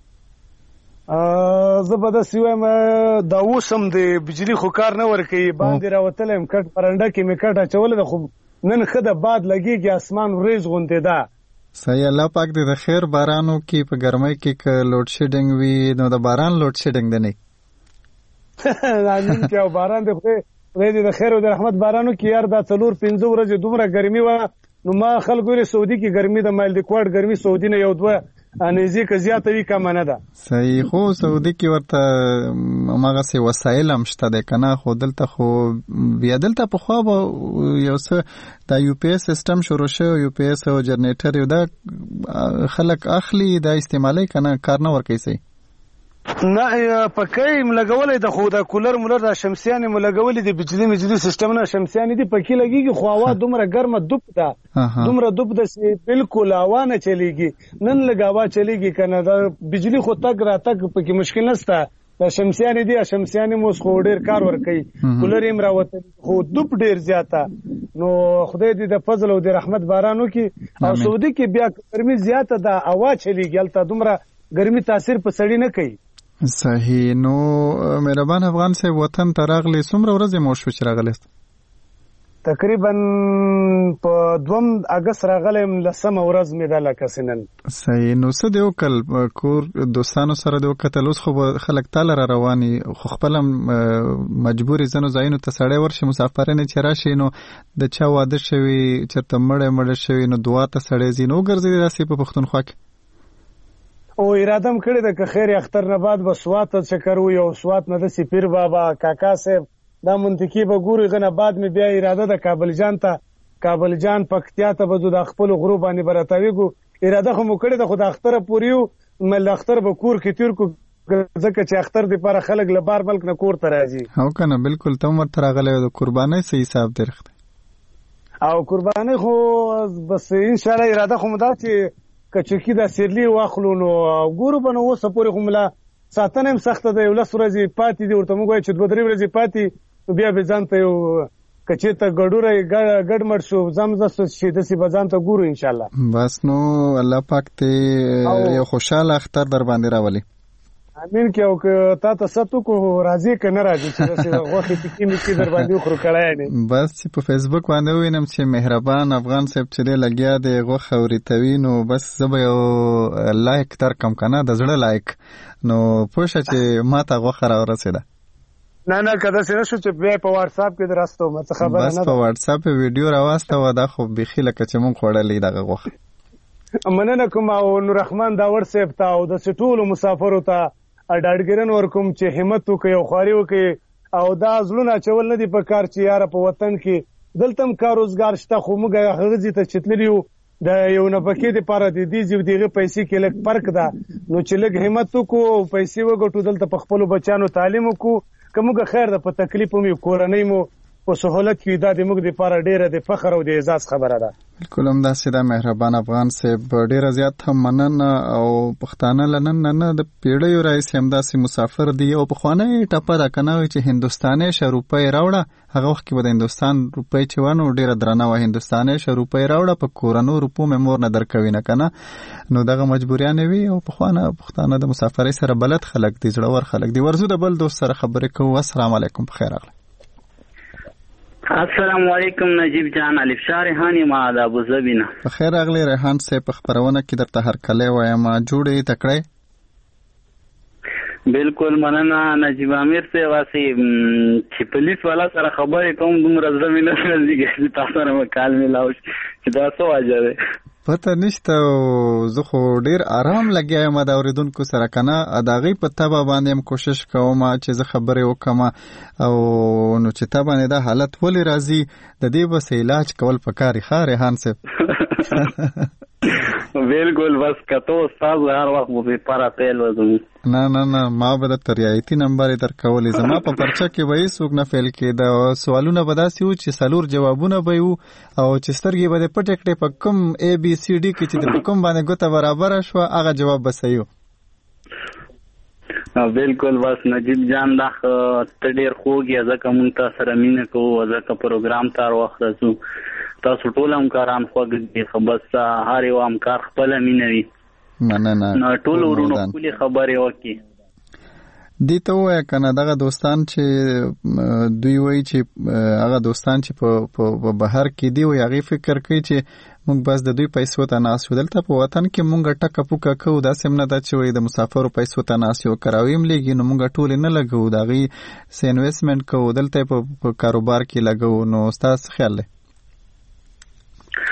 ا زبردست وایم دا وسم د بجلی خو کار نه ورکي باندې راوتلم کټ پرنده کې می کټه چول ده خو نن خده باد لګيږي اسمان وريز غونډه ده. صحیح. الله پاک دې د خیر بارانو کې په ګرمۍ کې ک لوډ شیډینګ وي نو د باران لوډ شیډینګ دی نه. امين کې او باران دې خو دې د خیر او د رحمت بارانو کې یار دا څلور پنځه ورځې دومره ګرمي و نو ما خلکو لري سعودي کې ګرمي د مال د کوړ ګرمي سعودي نه یو دوه انیزي که زیاته وي کمه نه ده. صحیح. خو سعودي کې ورته هماغسې وسایل هم شته دی که نه، خو دلته خو بیا دلته پخوا به یو څه دا یو پی ایس سیسټم شروع شوی، یو پی ایس او جنریټر یو دا خلک اخلي دا استعمالوي که نه، کار نه ورکوي صحیح. نه پکې ملګولې د خو د کولر مولر د شمسیانې ملګولې د بجلی مجلی سیستم نه شمسیانې دي پکې لګيږي، خو هوا دومره ګرمه دوب ده دومره دوب ده چې بالکل هوا نه چلیږي. نن لګاوا چلیږي کنه د بجلی خو تک را تک پکې مشکل نشته. د شمسیانې دي شمسیانې مو خو ډیر کار ور کوي، کولر یې مراوته خو دوب ډیر زیاته. نو خدای دې د فضل او د رحمت بارانو کې او سعودي کې بیا ګرمي زیاته ده، هوا چلیږي البته دومره ګرمي تاثیر په سړی نه کوي. صحیح. نو مهربان افغان صاحب وطن ته راغلی څومره ورځې مو شو چې راغلیست؟ تقریبا په دوم اګست راغلم، لسمه ورځ مې ده لکه سنن. صحیح. نو څه دی وکړل کور دوستانو سره دی وکتل؟ اوس خو خلک تاله را رواني، خو خپل مجبوري ځینو ځایونو ته سړی ورشي مسافرینې چې راشي نو د چا واده شوي چېرته مړی مړه شوي نو دعا ته سړی ځي، نو وګرځېدی داسې په پښتونخوا کې او اراده م کړې ده که خیر اختر نه بعد به سوات ته چکر وي او سوات نه داسې پیر بابا کاکا صاحب دا منطقي به ګوري. غنه بعد مې بیا اراده ده کابل جان ته کابل جان پکتیا ته به ځو د خپلو غرو باندې به راتاویږو. اراده خو مو کړې ده خو د اختره پورې یو مل اختر به کور کې تیر کو ځکه چې اختر دپاره خلک له بار ملک نه کور ته راځي. هو که نه بالکل ته هم ورته راغلی د قربانۍ څه حساب دی رښتیا؟ او قربانۍ خو بس انشاءالله اراده خو مو دا چې کچکی دا سیرلی واخلو نو ګورو به نو اوسه پورې خو ملا ساتنه هم سخته ده. یو لس ورځې پاتې دي ورته موږ وایو چې دوه درې ورځې پاتې نو بیا به ځان ته یو که چېرته ګډوری ګډ مړ شو ځم زه چې داسې به ځان ته ګورو انشاءالله. بس نو الله پاک دې یو خوشحاله اختر در باندې راولي. امین کې او که تا ته ست وکړو راځي که نه راځي چې داسې غوښې پکې مکې در باندې وخورو کړی نه. بس چې په فیسبوک باندې ووینم چې مهربان افغان صاحب چې دی لګیا دی غوښه ورېتوي نو بس زه به یو لایک درکم که نه د زړه لایک، نو پوه شه چې ما ته غوښه راورسېده. نه نه که داسې نه شو چې بیا په واټساپ کې در راستوم څه خبره نه ده. بس په واټساپ یې ویډیو راواستوه دا خو بیخي لکه چې مونږ خوړلی دغه غوښه. مننه کوم او نوررحمن داور صاحب ته او داسې ټولو مسافرو ته ډاډګرن ورکوم چې همت وکړي او خواري وکړي او دا زړونه اچول نه دي په کار چې یاره په وطن کې دلته هم کار روزګار شته، خو موږ هغه ځای ته چې تللي یو د یو نفقې دپاره د دې ځای د هغې پیسې کې لږ فرق ده، نو چې لږ همت وکړو او پیسې وګټو دلته په خپلو بچیانو تعلیم وکړو که موږ خیر ده په تکلیف هم یو کورنۍ مو په سهولت کې دا د موږ دپاره ډېره د فخر او د اعزاز خبره ده. بالکل همداسې ده مهربان افغان صاحب، ډېره زیات هم مننه او پښتانه له نن نه د پیړیو راهیسې همداسې مسافر دي او پخوانی ټپه ده که نه وایي چې هندوستانۍ شه روپۍ راوړه، هغه وخت کې به د هندوستان روپۍ چې وه نو ډېره درنه وه، هندوستانۍ شه روپۍ راوړه په کورنو روپو مې مور نه درکوي نه که نه، نو دغه مجبوریانې وي او پخوانه پښتانه د مسافرۍ سره بلد خلک دي، زړور خلک دي. ورځو د بل دوست سره خبرې کوو. السلام علیکم، په خیر راغلی. السلام علیکم نجیب جان، الف شاه ریحان یم د ابوظبي نه. په خیر راغلی ریحان صاحب، په خپرونه کې درته هرکلی وایم، جوړې تکړی؟ بالکل مننه نجیب امیر صاحب، هسې چې پولیس والا سره خبرې کوم دومره زړه مې نه لګېږي چې تا سره به کال میلاو شي چې دا څه وجه دی. پته نشته او زه خو ډیر آرام لګیا یم د اورېدونکو سره که نه، د هغوی په تبه باندې هم کوشش کوم چې زه خبرې وکړم او نو چې تا باندې دا حالت ولې راځي د دې بس علاج کول پکار ښه ریحان صاحب؟ بالکل بس کته استاد هر وخت مو په پیل وځم. نه نه نه ما به د تریایتي نمبر یې درکولې، زما په پرچه کې به هېڅوک نه فیل کېده، سوالونه به داسې وو چې څلور جوابونه به وو او چې سترګې به دې پټې کړې په کوم ای بي سی ډي کې چې د په کوم باندې ګوته برابره شوه هغه جواب به صحیح و. بالکل بس نجیب جان دا ته ډېر خوږ یې، ځکه مونږ تا سره مینه کوو، ځکه پروګرام ته هر وخت راځو، تاسو ټول همکاران خوږ دي، خو بس هر یو همکار خپله مینه وي. مننه. نو ټول ورونو ښکلې خبرې وکړي. دې ته ووایه که نه دغه دوستان چې دوی وایي چې هغه دوستان چې په بهر کې دي وایي هغې فکر کوي چې موږ بس د دوی پیسو ته ناست یو، دلته په وطن کې موږ ټکه پوکه کوو، داسې هم نه ده چې وایي د مسافرو پیسو ته ناست یو، کراوي هم لېږي نو موږ ټولې نه لګوو، د هغې څه انویسټمنټ کوو، دلته یې په کاروبار کې لګوو. نو ستا څه خیال دی؟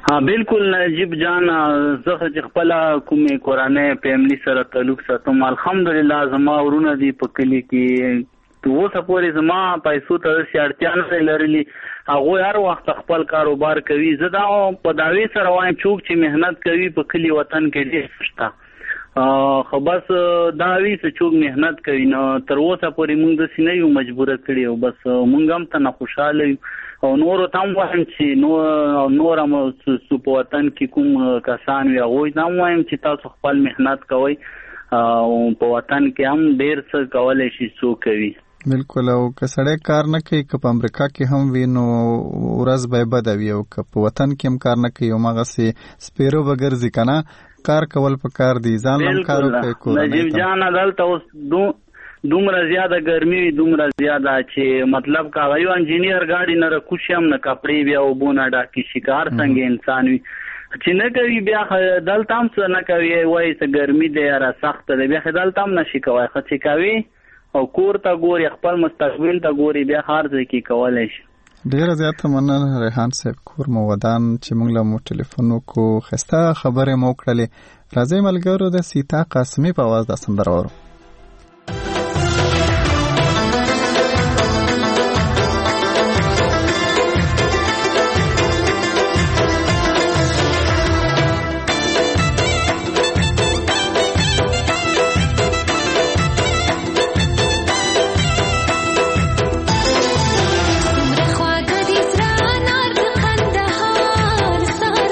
ها بالکل نجیب جان زه چې خپل کومې کورانه فیملی سره تعلق ساتم الحمدلله زما ورونه دي په کلی کې اوسه پورې زما پیسو ته اړتیا نه لري هغه هر وخت خپل کاروبار کوي زه دا په داوی سره وایم څوک چې مهنت کوي په کلی وطن کې ډېر شته خو بس داوی چې څوک مهنت کوي نو تر اوسه پورې موږ د سینې یو مجبور کړی او بس موږ هم ته نه خوشاله او نور تام وایم چې نور نور هم په وطن کې کوم کسان وي هغوی تام وایم چې تاسو خپل مهنت کوئ او په وطن کې هم ډېر څه کولی شي څوک کوي بالکل او که سړی کار نه کوي که په امریکا کې هم وي نو ورځ به یې بده وي او که په وطن کې هم کار نه کوي هماغسې سپیرو به ګرځي که نه کار کول په کار دي ځان هم کار وکړئ کورنۍ ته نجیب جان دلته اوس دومره زیاده ګرمي وي دومره زیاده چې مطلب که هغه یو انجینیر ګاډي نه راکوشي هم نه کپړې بیا اوبو نه ډاکي شي که هر څنګه انسان وي چې نه کوي بیا دلته هم څه نه کوي وایي څه ګرمي دی یاره سخته دی بیا دلته هم نشي کوی ښه چې کوي او کور ته ګوري خپل مستقبل ته ګوري بیا هر ځای کې کولی شي ډیره زیاته مننه ریحان صاحب کور مو ودان چې موږ له مو ټلیفون وکړو ښایسته خبرې مو وکړلې راځئ ملګرو د سیتا قاسمي په اواز دا سندره واورو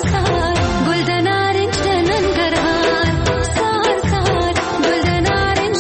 Golden orange,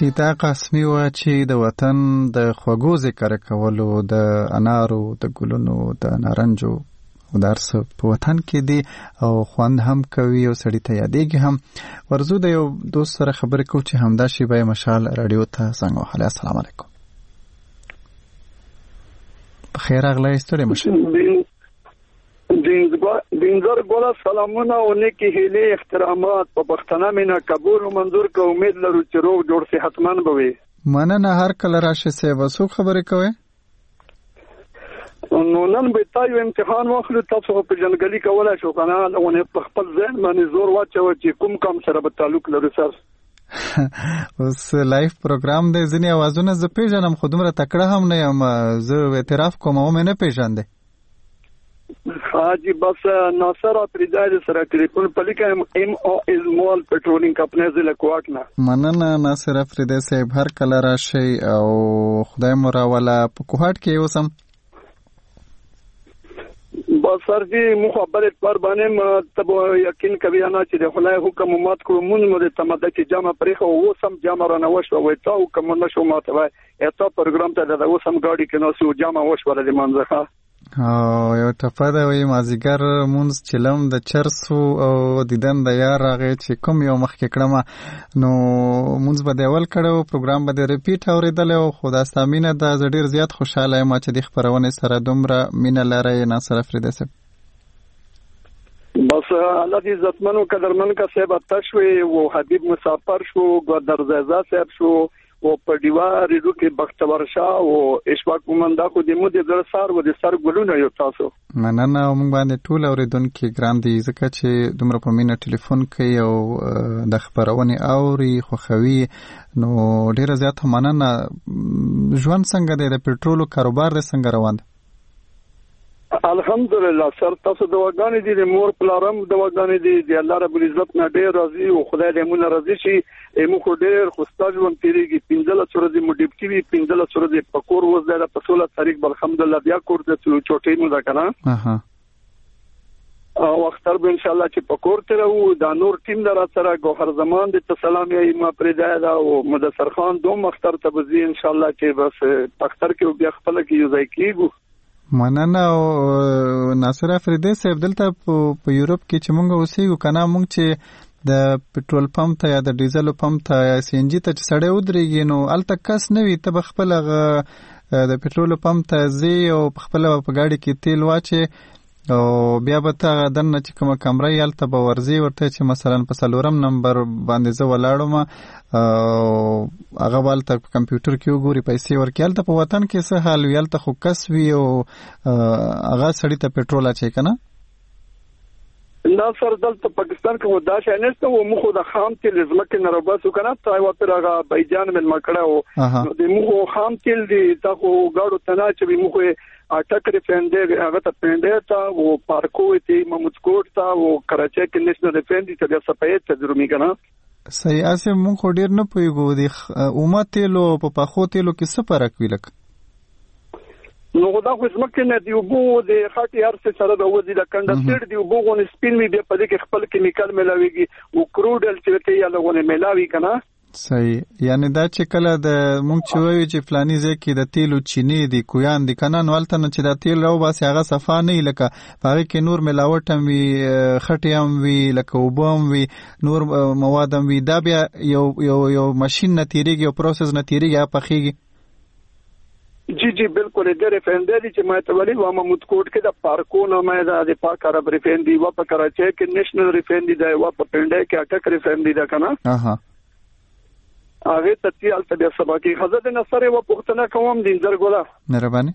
دا قسمی و چې د وطن د خوږو ذکر کولو د انارو د ګلونو د نارنجو او درس په وطن کې دی او خوند هم کوي او سړی ته یادېږي هم. ورزو د یو دوست سره خبرې کوو چې همدا شیبه مشال رادیو ته څنګه وهله. السلام علیکم. بخیر راغلی ستړی مشه. دینزر ګولا سلامونه او نیکی هیله احترامات په پښتنه مینا قبول او منظور کو. امید لرو چې روغ جوړ صحتمن بوي. مننه. هر کله راشه سه وسو خبرې کوي. نو نن به تاسو امتحان واخلو. تاسو په جنګلي کولای شو کنه او نه په خپل ځین باندې زور واچو چې کوم کم سره به تعلق لري. سر اوس لایف پروګرام دی. ځینې اوازونه زه پیژنم خو دومره تکړه هم نه یم. زه اعتراف کوم او مې نه پیژاندې. حاجی بس ناصر افریدی سره ټلیفون پلیکم ام او از مول پټرولینګ کمپنی زله کوټنا. مننه ناصر افریدی صاحب. هر کله راشي او خدای مو راولا په کوهټ کې اوسم. بس سر جی مخابره پر باندې تب یقین کوي انا چې د خدای حکم مات کړو. مونږ مو د تماده کې جامه پرې خو وسم جامه را نه وشو وای تا حکم نشو ماته وای اته پروګرام ته د وسم گاډي کې نو سو جامه وشو د منځه او یو ټپه ده وی مازیګر مونږ چلم د چرسو او دیدن د یار راغی چې کوم یو مخکې کړم نو مونږ به دیول کړو پروګرام به ریپیټ اوریدل او خدا سامینه د ډیر زیات خوشاله یم چې د خبرونه سره دومره مینه لري. ناصر افریدی صاحب بس الله دې عزتمنو قدرمن کا صاحب تشوي او حبیب مسافر شو ګردرزا صاحب شو او په دیوار ریډو کې بختور شاه او اشفاق مومندا خو د مو د زړه سار و د سر ګلونه یو تاسو. مننه. موږ باندې ټول اوریدونکو ګران دي ځکه چې دومره په مینه ټلیفون کوي او د خبرونه اوري خوخوي نو ډیره زیات مننه. ژوند څنګه دی؟ د پېټرولو کاروبار د څنګه روان دی؟ الحمدلله سر تاسو دواګانې دي د مور پلارم دواګانې دي د الله رب العزت نه ډیر راضي او خدای دې مونږ راضي شي. مو خو ډیر خوشتا ژوند تیریږي. پنځله سورې مو ډیپټي وی پنځله سورې پکور وز د په سولہ تاریخ الحمدلله بیا کور د چوټې مو دا کنه اها او اختر به ان شاء الله چې پکور ته راو دا نور ټیم در سره ګوهر زمان د سلام یې ما پرې دا او مدثر خان دوم اختر ته بزی ان شاء الله چې بس اختر کې بیا خپل کې یو ځای کیږو. مننه. او ناصر افریدی صاحب دلته په یورپ کې چې مونږ اوسېږو کنه مونږ چې د پټرول پمپ ته یا د ډیزل پمپ ته یا سی ان جی ته چې سړی ودرېږي نو الته کس نه وي. ته به خپل د پټرول پمپ ته ځې او خپل په گاډي کې تیل واچې او بیا به ته دنه چې کومه کمره یې الته به ورځې ورته چې مثلا په څلورم نمبر باندې زه ولاړم او هغه به الته کمپیوټر کې وګوري پیسې ورکړي. الته په وطن کې څه حال وي؟ الته خو کس وي او هغه سړی ته پټرول اچوي که نه؟ نه سر دلته پاکستان کې ودا شای نشته او مخ د خام تیل زمکه نه رباسو کنه تا یو پر هغه بایجان مل مکړه او د مخ خام تیل دی تا خو گاډو تنا چې مخ اټک ریفاینډر هغه ته پنده تا او پارکو ته محمود کوټ تا او کراچي کې نشنل ریفاینډر ته د سپایت تجربه کنه صحیح. اسه مونږ خو ډیر نه پویګو د اومه تیلو په پخو تیلو کې څه فرق وی لک نو دا خو زمکه نه دی وبو د خاطی هر څه سره د وځي د کنډنسیټ دی وبو غون سپین می به په دې کې خپل کیمیکل ملاويږي او کروډل چې ته یې لغونه ملاوي کنه. صحیح. یعنی دا چې کله د مونږ چې وایو چې فلانی ځای کې د تیلو چینی دی کویان دی کنه نو الته نه چې دا تیل راو باسي هغه صفا نه لکه هغه کې نور ملاوټ هم وي خټي هم وي لکه وبم وي نور مواد هم وي. دا بیا یو یو یو ماشين نه تیریږي یو پروسس نه تیریږي په خيږي. جی جی بالکل د ریفاینډری چې ما ته ویلي و محمود کوټ کې د پارکو نه مې دا د پاک عرب ریفاینډری و په کراچي کې نېشنل ریفاینډری دی و په پنده کې اټک ریفاینډری دا کنه اها هغه ته تل ته سبا کې حضرت نصر و پښتنه کوم دین زرګولا مهرباني.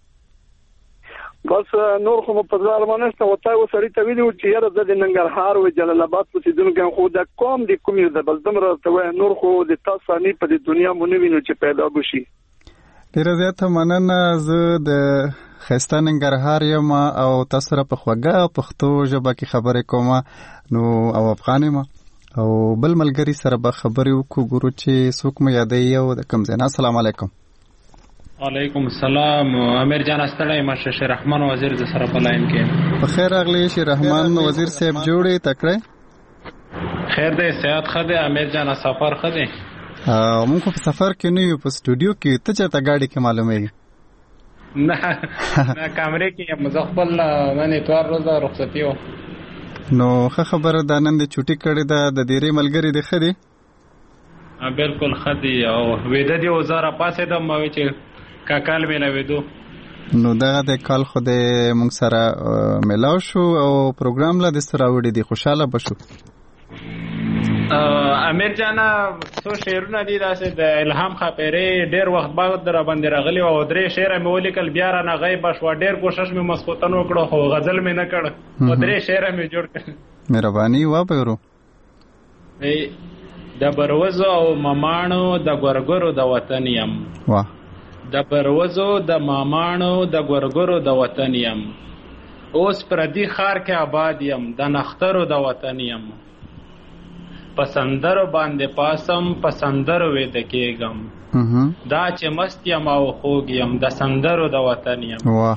بس نور خو په ځار باندې ته وتاي و سړی ته ویلو چې یاره د ننګرهار او جلال آباد په سیدونکو خو د قوم د کومي د بلدمر ته نور خو د تاسو نه په دنیا مونږ وینو چې پیدا بشي. ډیره زیاته مننه. زه د خسته ننګرهار یم او تاسو سره په خوږه پښتو ژبه کې خبرې کوم نو او افغان یم او بل ملګری سره به خبرې وکړو ګورو چې څوک مې یادوي او د کوم ځای نه. السلام علیکم. وعلیکم السلام. امیر جان استړی ما شیر رحمان وزیر د سره په لاین کې. په خیر راغلی شیر رحمان وزیر صاحب جوړې تکړه. خیر دې صحت خده امیر جان سفر خده. موږ په سفر کې نه یو، په سټوډیو کې. ته چېرته ګاډي کې معلومېږي؟ نه نه کامرې کې یم. زه خپل نن اتوار ورځ رخصتي وم. نو ښه خبره ده، نن دې چوټي کړې ده. د ډېرې ملګري دې ښه دي؟ بالکل ښه دي او ویده دي. او زه راپاڅېدم ما وایي چې کاکال میلاوېدو. نو دغه د کال خو د موږ سره میلاو شو او پروګرام لا د سره راوړی دی. خوشاله بشو. امیر جانا څو شعرونه دي داسې د الهام خاپیري ډېر وخت بعد را باندې راغلي او درې شعر مې ولیکل. بیا را نه غیب شو. ډېر کوشش مې مسخوتن وکړو خو غزل مې نه کړ او درې شعر مې جوړ کړ. مهرباني وابرو. د بروزو او ممانو د ګورګورو د وطن یم. واه. د بروزو د مامانو د ګورګورو د وطن یم. اوس پردي خار کې آباد یم. د نخترو د وطن یم. پسندرو باندې پاسم پسندرو وېده کېږم. دا چې مست یم او خوږ یم. د سندرو د وطن یم. واه.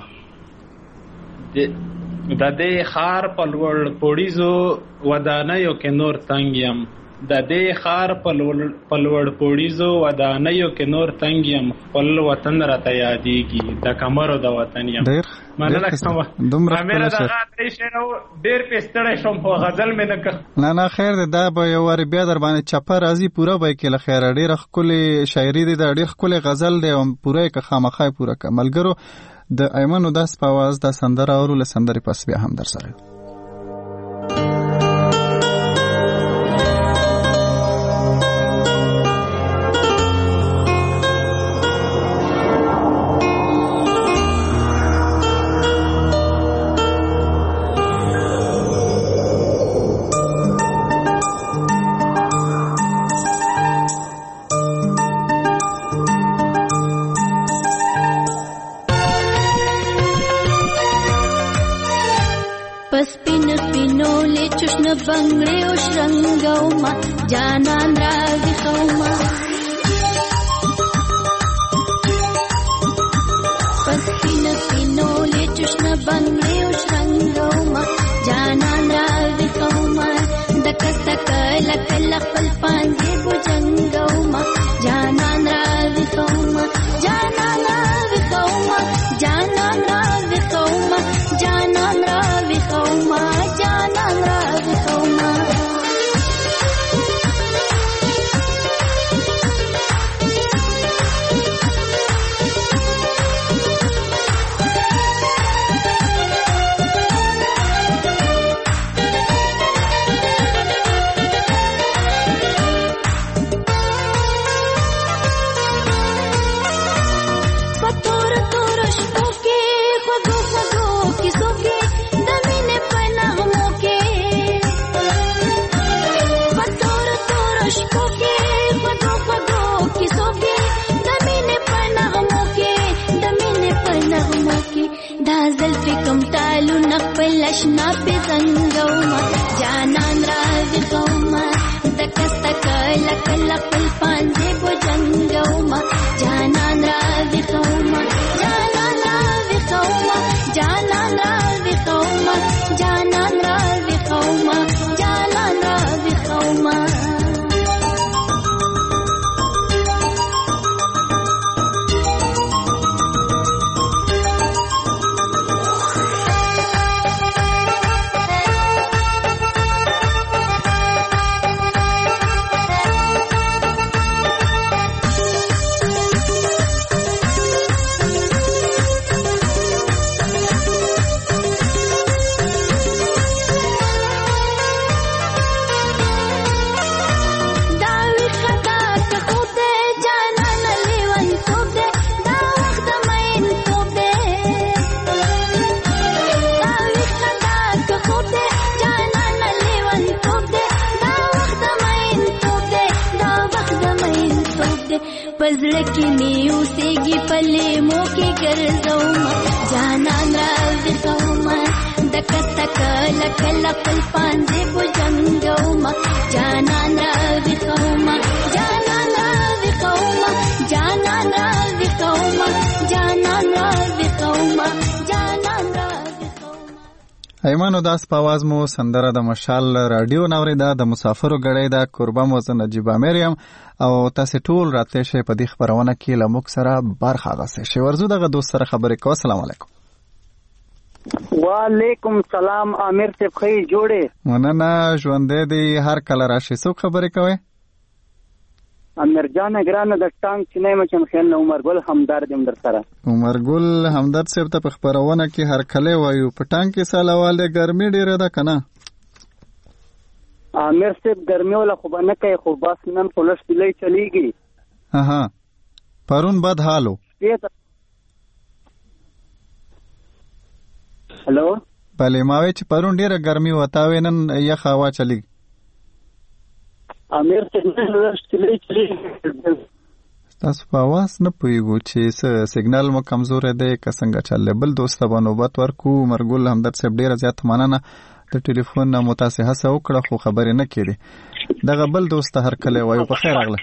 د دې خار په لوړ پوړیزو ودانیو کې نور تنګ یم. د دې خار په لوړ پوړیزو ودانیو کې نور تنګ یم. خپل وطن راته یادېږي. د کمرو د وطن یم. مننه کوم. امیر دغه درې شعر ډېر پې ستړی شوم خو غزل مې نه کړ. نه نه خیر دی. دا به یو وارې بیا در باندې چپه راځي. پوره به یې کې له خیره. ډېره ښکلې شاعري دی. دا ډېر ښکلی غزل دی او پوره یې که خامخا یې پوره کړه. ملګرو د ایمن اودس په اواز دا سندره اورو. له سندرې پس بیا هم در سره بنگړې او شرنګوما جانان راځي خوما پسپین پینو لچشن بنگړې او شرنګوما جانان راځي خوما دکس تک لک لخل پانځي بوجنګوما جانان راځي خوما جانان راځي خوما جانان راځي خوما جانان راځي خوما جانان راځي خوما لشنا په زنګوما جانان راځي خوما دکستک لک لک پانځه بوجنګوما جانان راځي خوما جانان راځي خوما جانان راځي خوما جانان راځي خوما جانان راځي خوما پزړه کې نیو سیږي پلې مو کې ګرځوما جانان راځي خوما دکتک لک لک پانځه بوجنګوما جانان راځي خوما جانان راځي خوما جانان راځي خوما جانان راځي خوما جانان راځي خوما. ایمانو داس په आवाज مو سندره د مشال رادیو نوریدا د مسافرو غړې د قربان وزن نجیب امریم او تاسو ټول راته شي په دې خبرونه کې لمک سره برخه غسه شي ورزو دغه دوست سره خبرې کو. السلام علیکم. وعلیکم سلام امیر صاحب خی جوړه مننه ژوندې دی هر کله راشي سو خبرې کوي. امیر جان ګرانه د ټانک چنه مچن خیل عمر ګل همدرد هم در سره. عمر ګل همدرد صاحب ته په خبرونه کې هر کله وایو په ټانک کې سالواله ګرمي ډیره ده کنه. امیر صاحب ګرمي ولا خو نه کوي خو بس نن پولیس دلې چلیږي. اها پرون بد حالو. هلو بله ماوي چې پرون ډیره ګرمي وتاوي نن یخ هوا چلی. امیر څنګه چلی چلی تاسو په واس نه پويګو چې سیګنال مو کمزور دی که څنګه چلې. بل دوست به نوبت ورکو. مرګل همدرد صاحب ډیره زیات مننه د ټلیفون نه متاسه هڅه وکړه خو خبرې نه کړي. دغه بل دوست هر کله وایو په خیر راغله.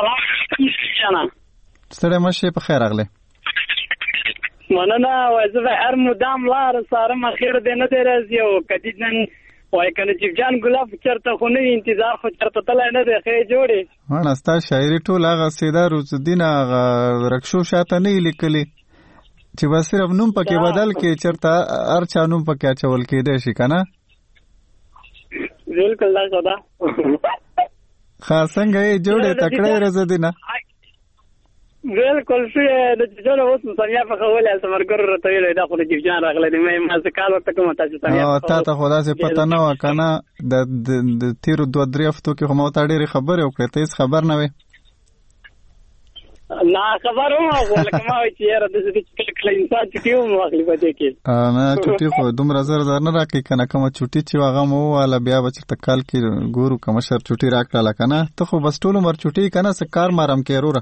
ستړي مشه په خیر راغله. مننه وځه هر مدام لار سره مخیر دی نه دی راځي او کدی نن وای کنه چې جان ګلاب چرته خو نه انتظار خو چرته تلای نه دی خې جوړي. ونه ستا شاعري ټول هغه سیدا روز دین هغه رکشو شاته نه لیکلي چې بس صرف نوم پکې بدل کې چرته هر چا نوم پکې اچول کېده شي کنه. بالکل دا صدا خاصنګ یې جوړه تکړه رز دینه. بالکل څه د جوړه اوس سمیا په خوله سمرګر راته ویل دا خو د جان راغله د مې ما څه کال ورته کوم تاسو سمیا. او تا ته خدا سي پته نه وکنه د د تیر دوه درې هفتو کې هم تا ډېری خبره وکړه ته هیڅ خبر نه وې. نه خبر وم لکه ما چې یاره د دې کله انسان چې یو مخلي پدې کې نه چټي خو دومره زر زر نه راکې کنه کوم چټي چې هغه مو والا بیا بچ تکال کې ګورو کوم شر چټي راکړه کنه ته خو بس ټول عمر چټي کنه څه کار مارم کې وروره.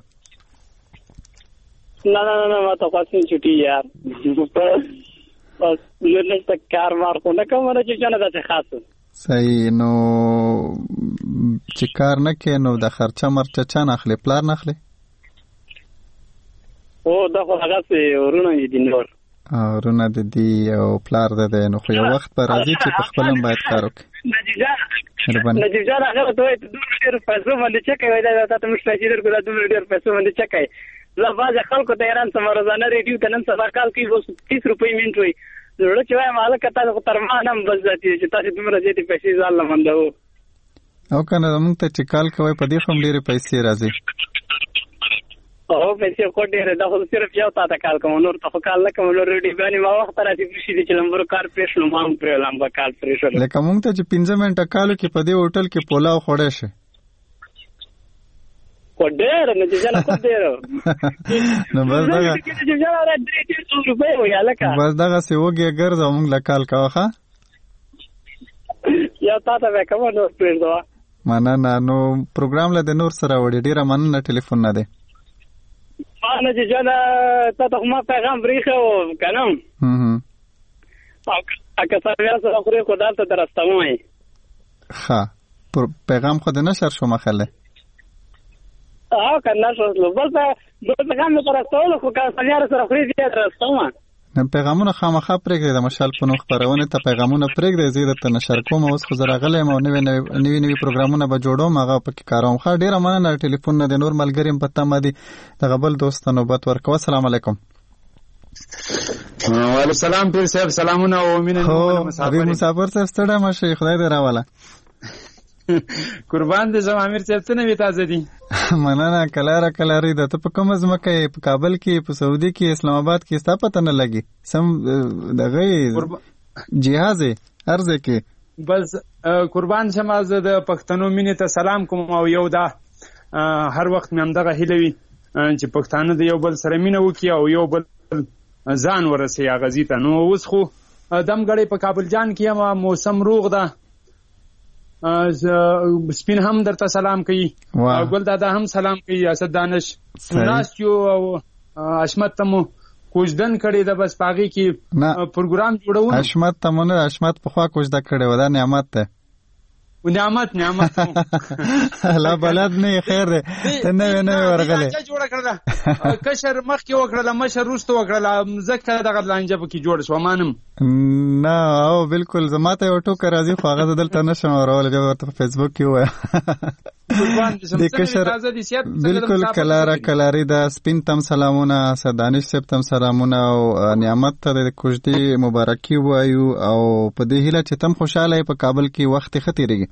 نه نه نه ما ته خاصه چټي یار بس لږ څه کار مار خو نه کوم نه چې جنا ده خاصه صحیح. نو چې کار نه کې نو د خرچه مرچه چا نه اخلي پلار نه اخلي. او دا خو هغه سي ورونه دي نور ورونه دي او پلار ده نو خو یو وخت پر راځي چې په خپلم باید کار وکړي. نجیب نجیب جان هغه ته د ډېر پیسو باندې چکه وای دا ته مشتاجر ګل د ډېر پیسو باندې چکه لا باز خلکو ته ایران سم روزانه ریډیو ته نن سبا کال کې وو تیس روپۍ منټ وي زړه چې وای مالک ته تر ما نم بس ذاتي چې تاسو دومره زیاتې پیسې ځال لمندو او کنه موږ ته چې کال کوي په دې هم ډېر پیسې راځي. او پیسې کو ډېر دا خو صرف یو تا کال کوم نور ته کال نه کوم نور ریډیو باندې ما وخت راځي چې چې لمبر کار پېښ نو ما هم پر لمبر کال پېښ لکه موږ ته چې پنځه منټه کالو کې په دې هوټل کې پولاو خوړې شي کو ډېر نه چې جلا کو ډېر نو بس دا چې جلا را درې څو روپۍ ویا لکه بس دا څه وګي ګرځو موږ لکال کاوخه یا تا ته کوم نو پېښ مننه. نو پروګرام له د نور سره وړي ډیره مننه ټلیفون نه دی. انا چې جنا ته ته ما پیغام بریخه و کنم هم اګه سره سره خو خو دالته درستموي ښه پیغام خو د نشر شو مخاله اه کنه شو بل ته د پیغام سره ټول خو کا سره سره خو دې درستمه نن پیغامونه خامخا پرېږدي د مشال په نوم خبرونه ته پیغامونه پرېږدي زیاده ته نشر کوم اوس خو زراغله مو نوې نوې نوې پروګرامونه به جوړوم هغه پکې کاروم. خا ډیره مننه ټلیفون نه د نور ملګریم په تمه دي دغه بل دوست نوبت ورکو. السلام علیکم. وعلیکم السلام پیر صاحب سلامونه او مینه مسافر مسافر صاحب ستړی مشه خدای دې راواله. قربان دې زما امیر صاحب څه نوې تازه دي. مننه کلاره کلاره ده ته په کوم ځمکه په کابل کې په سعودي کې اسلام آباد کې ستا پته نه لګي سم دغه جهاز ارزه کې بس قربان شمه زه د پښتنو مینې ته سلام کوم او یو دا هر وخت مې همدغه هیله وي چې پښتانه د یو بل سره مینه وکړي او یو بل ځان ورسي غزي ته. نو اوس خو دمګړې په کابل جان کې هم موسم روغ ده سپین هم درته سلام کوي ګل دادا هم سلام کوي اسد دانش ناستیو او اشمت تمو کوجدن کړي د بس پاغي کې پروګرام جوړو. اشمت تمو نه اشمت په خوا کوجدا کړي ودا نعمت ته نعمت نعمت لا بلد نه خیر ده ته نه نه ورغله چې جوړ کړل کشر مخ کې وکړل مشر روستو وکړل زکه دغه لانجه په کې جوړ شو مانم نه او بالکل زماته یو ټوک راځي خو هغه دلته نشم اورول جو ورته په فیسبوک کې وای د کشر بالکل کلاره کلاری دا سپین تم سلامونه سدانش سپ تم سلامونه او نعمت ته د کوژدي مبارکي وایو او په دې هیله چې تم خوشاله په کابل کې وخت ختیریږي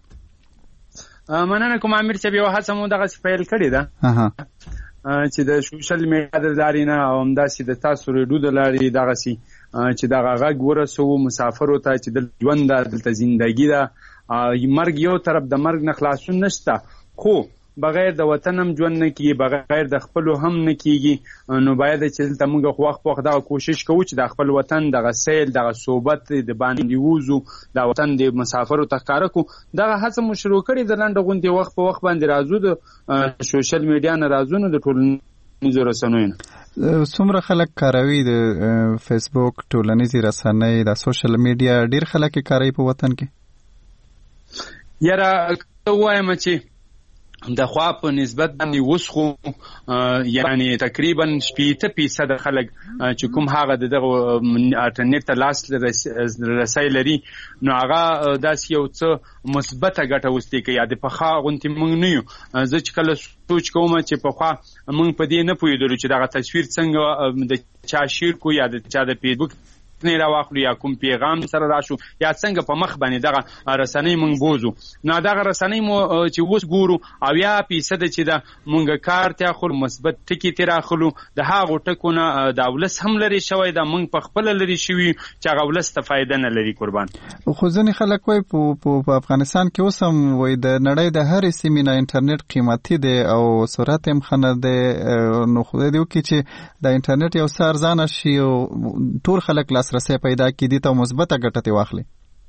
مننه کوم امیر چې به هڅه مو دغه فعال کړی دا چې د سوشل میډیا د لارې نه او همداسې د تاسو ریډیو د لارې دغه سي چې دغه غږ ورسو مسافر ته چې د ژوند د ژوندۍ ده مرګ یو طرف د مرګ نه خلاصون نشته خو بغیر د وطن هم ژوند نه کیږي بغیر د خپل هم نه کیږي نو باید چې ته موږ خو وخت وخت دا کوشش کوو چې د خپل وطن دغه سیل دغه صحبت د باندې ووزو د وطن د مسافرو تخکاره کو دغه هڅه مو شروع کړې د لنډ غونډې وخت په وخت باندې راځو د سوشل میډیا نه راځو نو د ټولنیزو رسنیو څومره خلک کاروي د فیسبوک ټولنیزې رسنۍ د سوشل میډیا ډیر خلک کاروي په وطن کې یاره وایم چې د خوا په نسبت باندې وسخو یعنی تقریبا شپږ فیصد خلک چې کوم هغه دغه انټرنیټ ته لاس رسای لري نو هغه داس یو څه مثبته ګټه وستي کوي د پخا غونتی مونږ نه یو زه چې کله سوچ کوم چې پخا مونږ په دې نه پوهیدلو چې دغه تصویر څنګه د چا شیر کو یا د چا د فیسبوک نه راوخلو یا کوم پیغام سره راشو یا څنګه په مخ باندې دغه رسنۍ مونږ بوزو نو دغه رسنۍ مو چې اوس ګورو او یا فیصد چې د مونږ کار ته خو مثبت ټکی تیر اخلو د هغه ټکونه د ولس هم لري شوی د مونږ په خپل لري شوی چې هغه ولس ته فائدہ نه لري قربان خو ځنې خلک وای په افغانستان کې اوس هم وای د نړۍ د هر سیمې نه انټرنیټ قیمتي دی او سرعت هم خنه دی نو خو دې وکړي چې د انټرنیټ یو څه ارزانه شي او ټول خلک لاسرسي پیدا کړي ته مثبته ګټه ته واخلي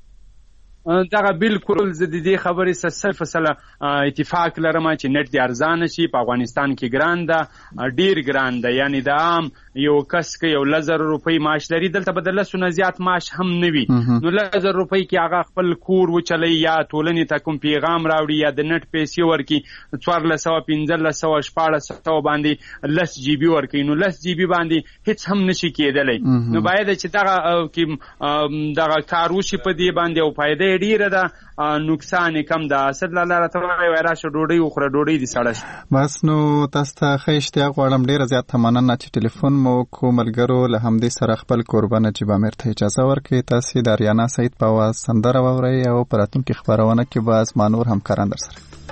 دغه بالکل زه د دې خبرې سره صرف سره اتفاق لرم چې نت دی ارزانه شي په افغانستان کې ګران ده ډیر ګران ده یعنی د عام یو کس کې یو لزر روپۍ معاش لري دلته بدل سونه زیات معاش هم نه وي نو لزر روپۍ کې هغه خپل کور وچلي یا ټولنې ته کوم پیغام راوړي یا د نت پیسې ورکي څوارلس سوه پنځلس سوه شپاړس سوه باندې لس جی بي ورکي نو لس جی بي باندې هیڅ هم نشي کېدلی نو باید چې دغه کې دغه کار وشي په دې باندې او فایده ډیره ده نقصان کم ده اصل الله تعالی وراشه ډوډۍ وخوره ډوډۍ دي سړش بس نو تاسو ته ښه اشتیاق غواړم ډیره زیات مننه چې ټلیفون مو کو ملګرو له همدې سره خپل قربان نجیب امیر ته اجازه ورکړئ تاسو د اریانا سعید په आवाज سندره واورئ او په راتلونکي خبرونه کې به از مانور همکاران در سره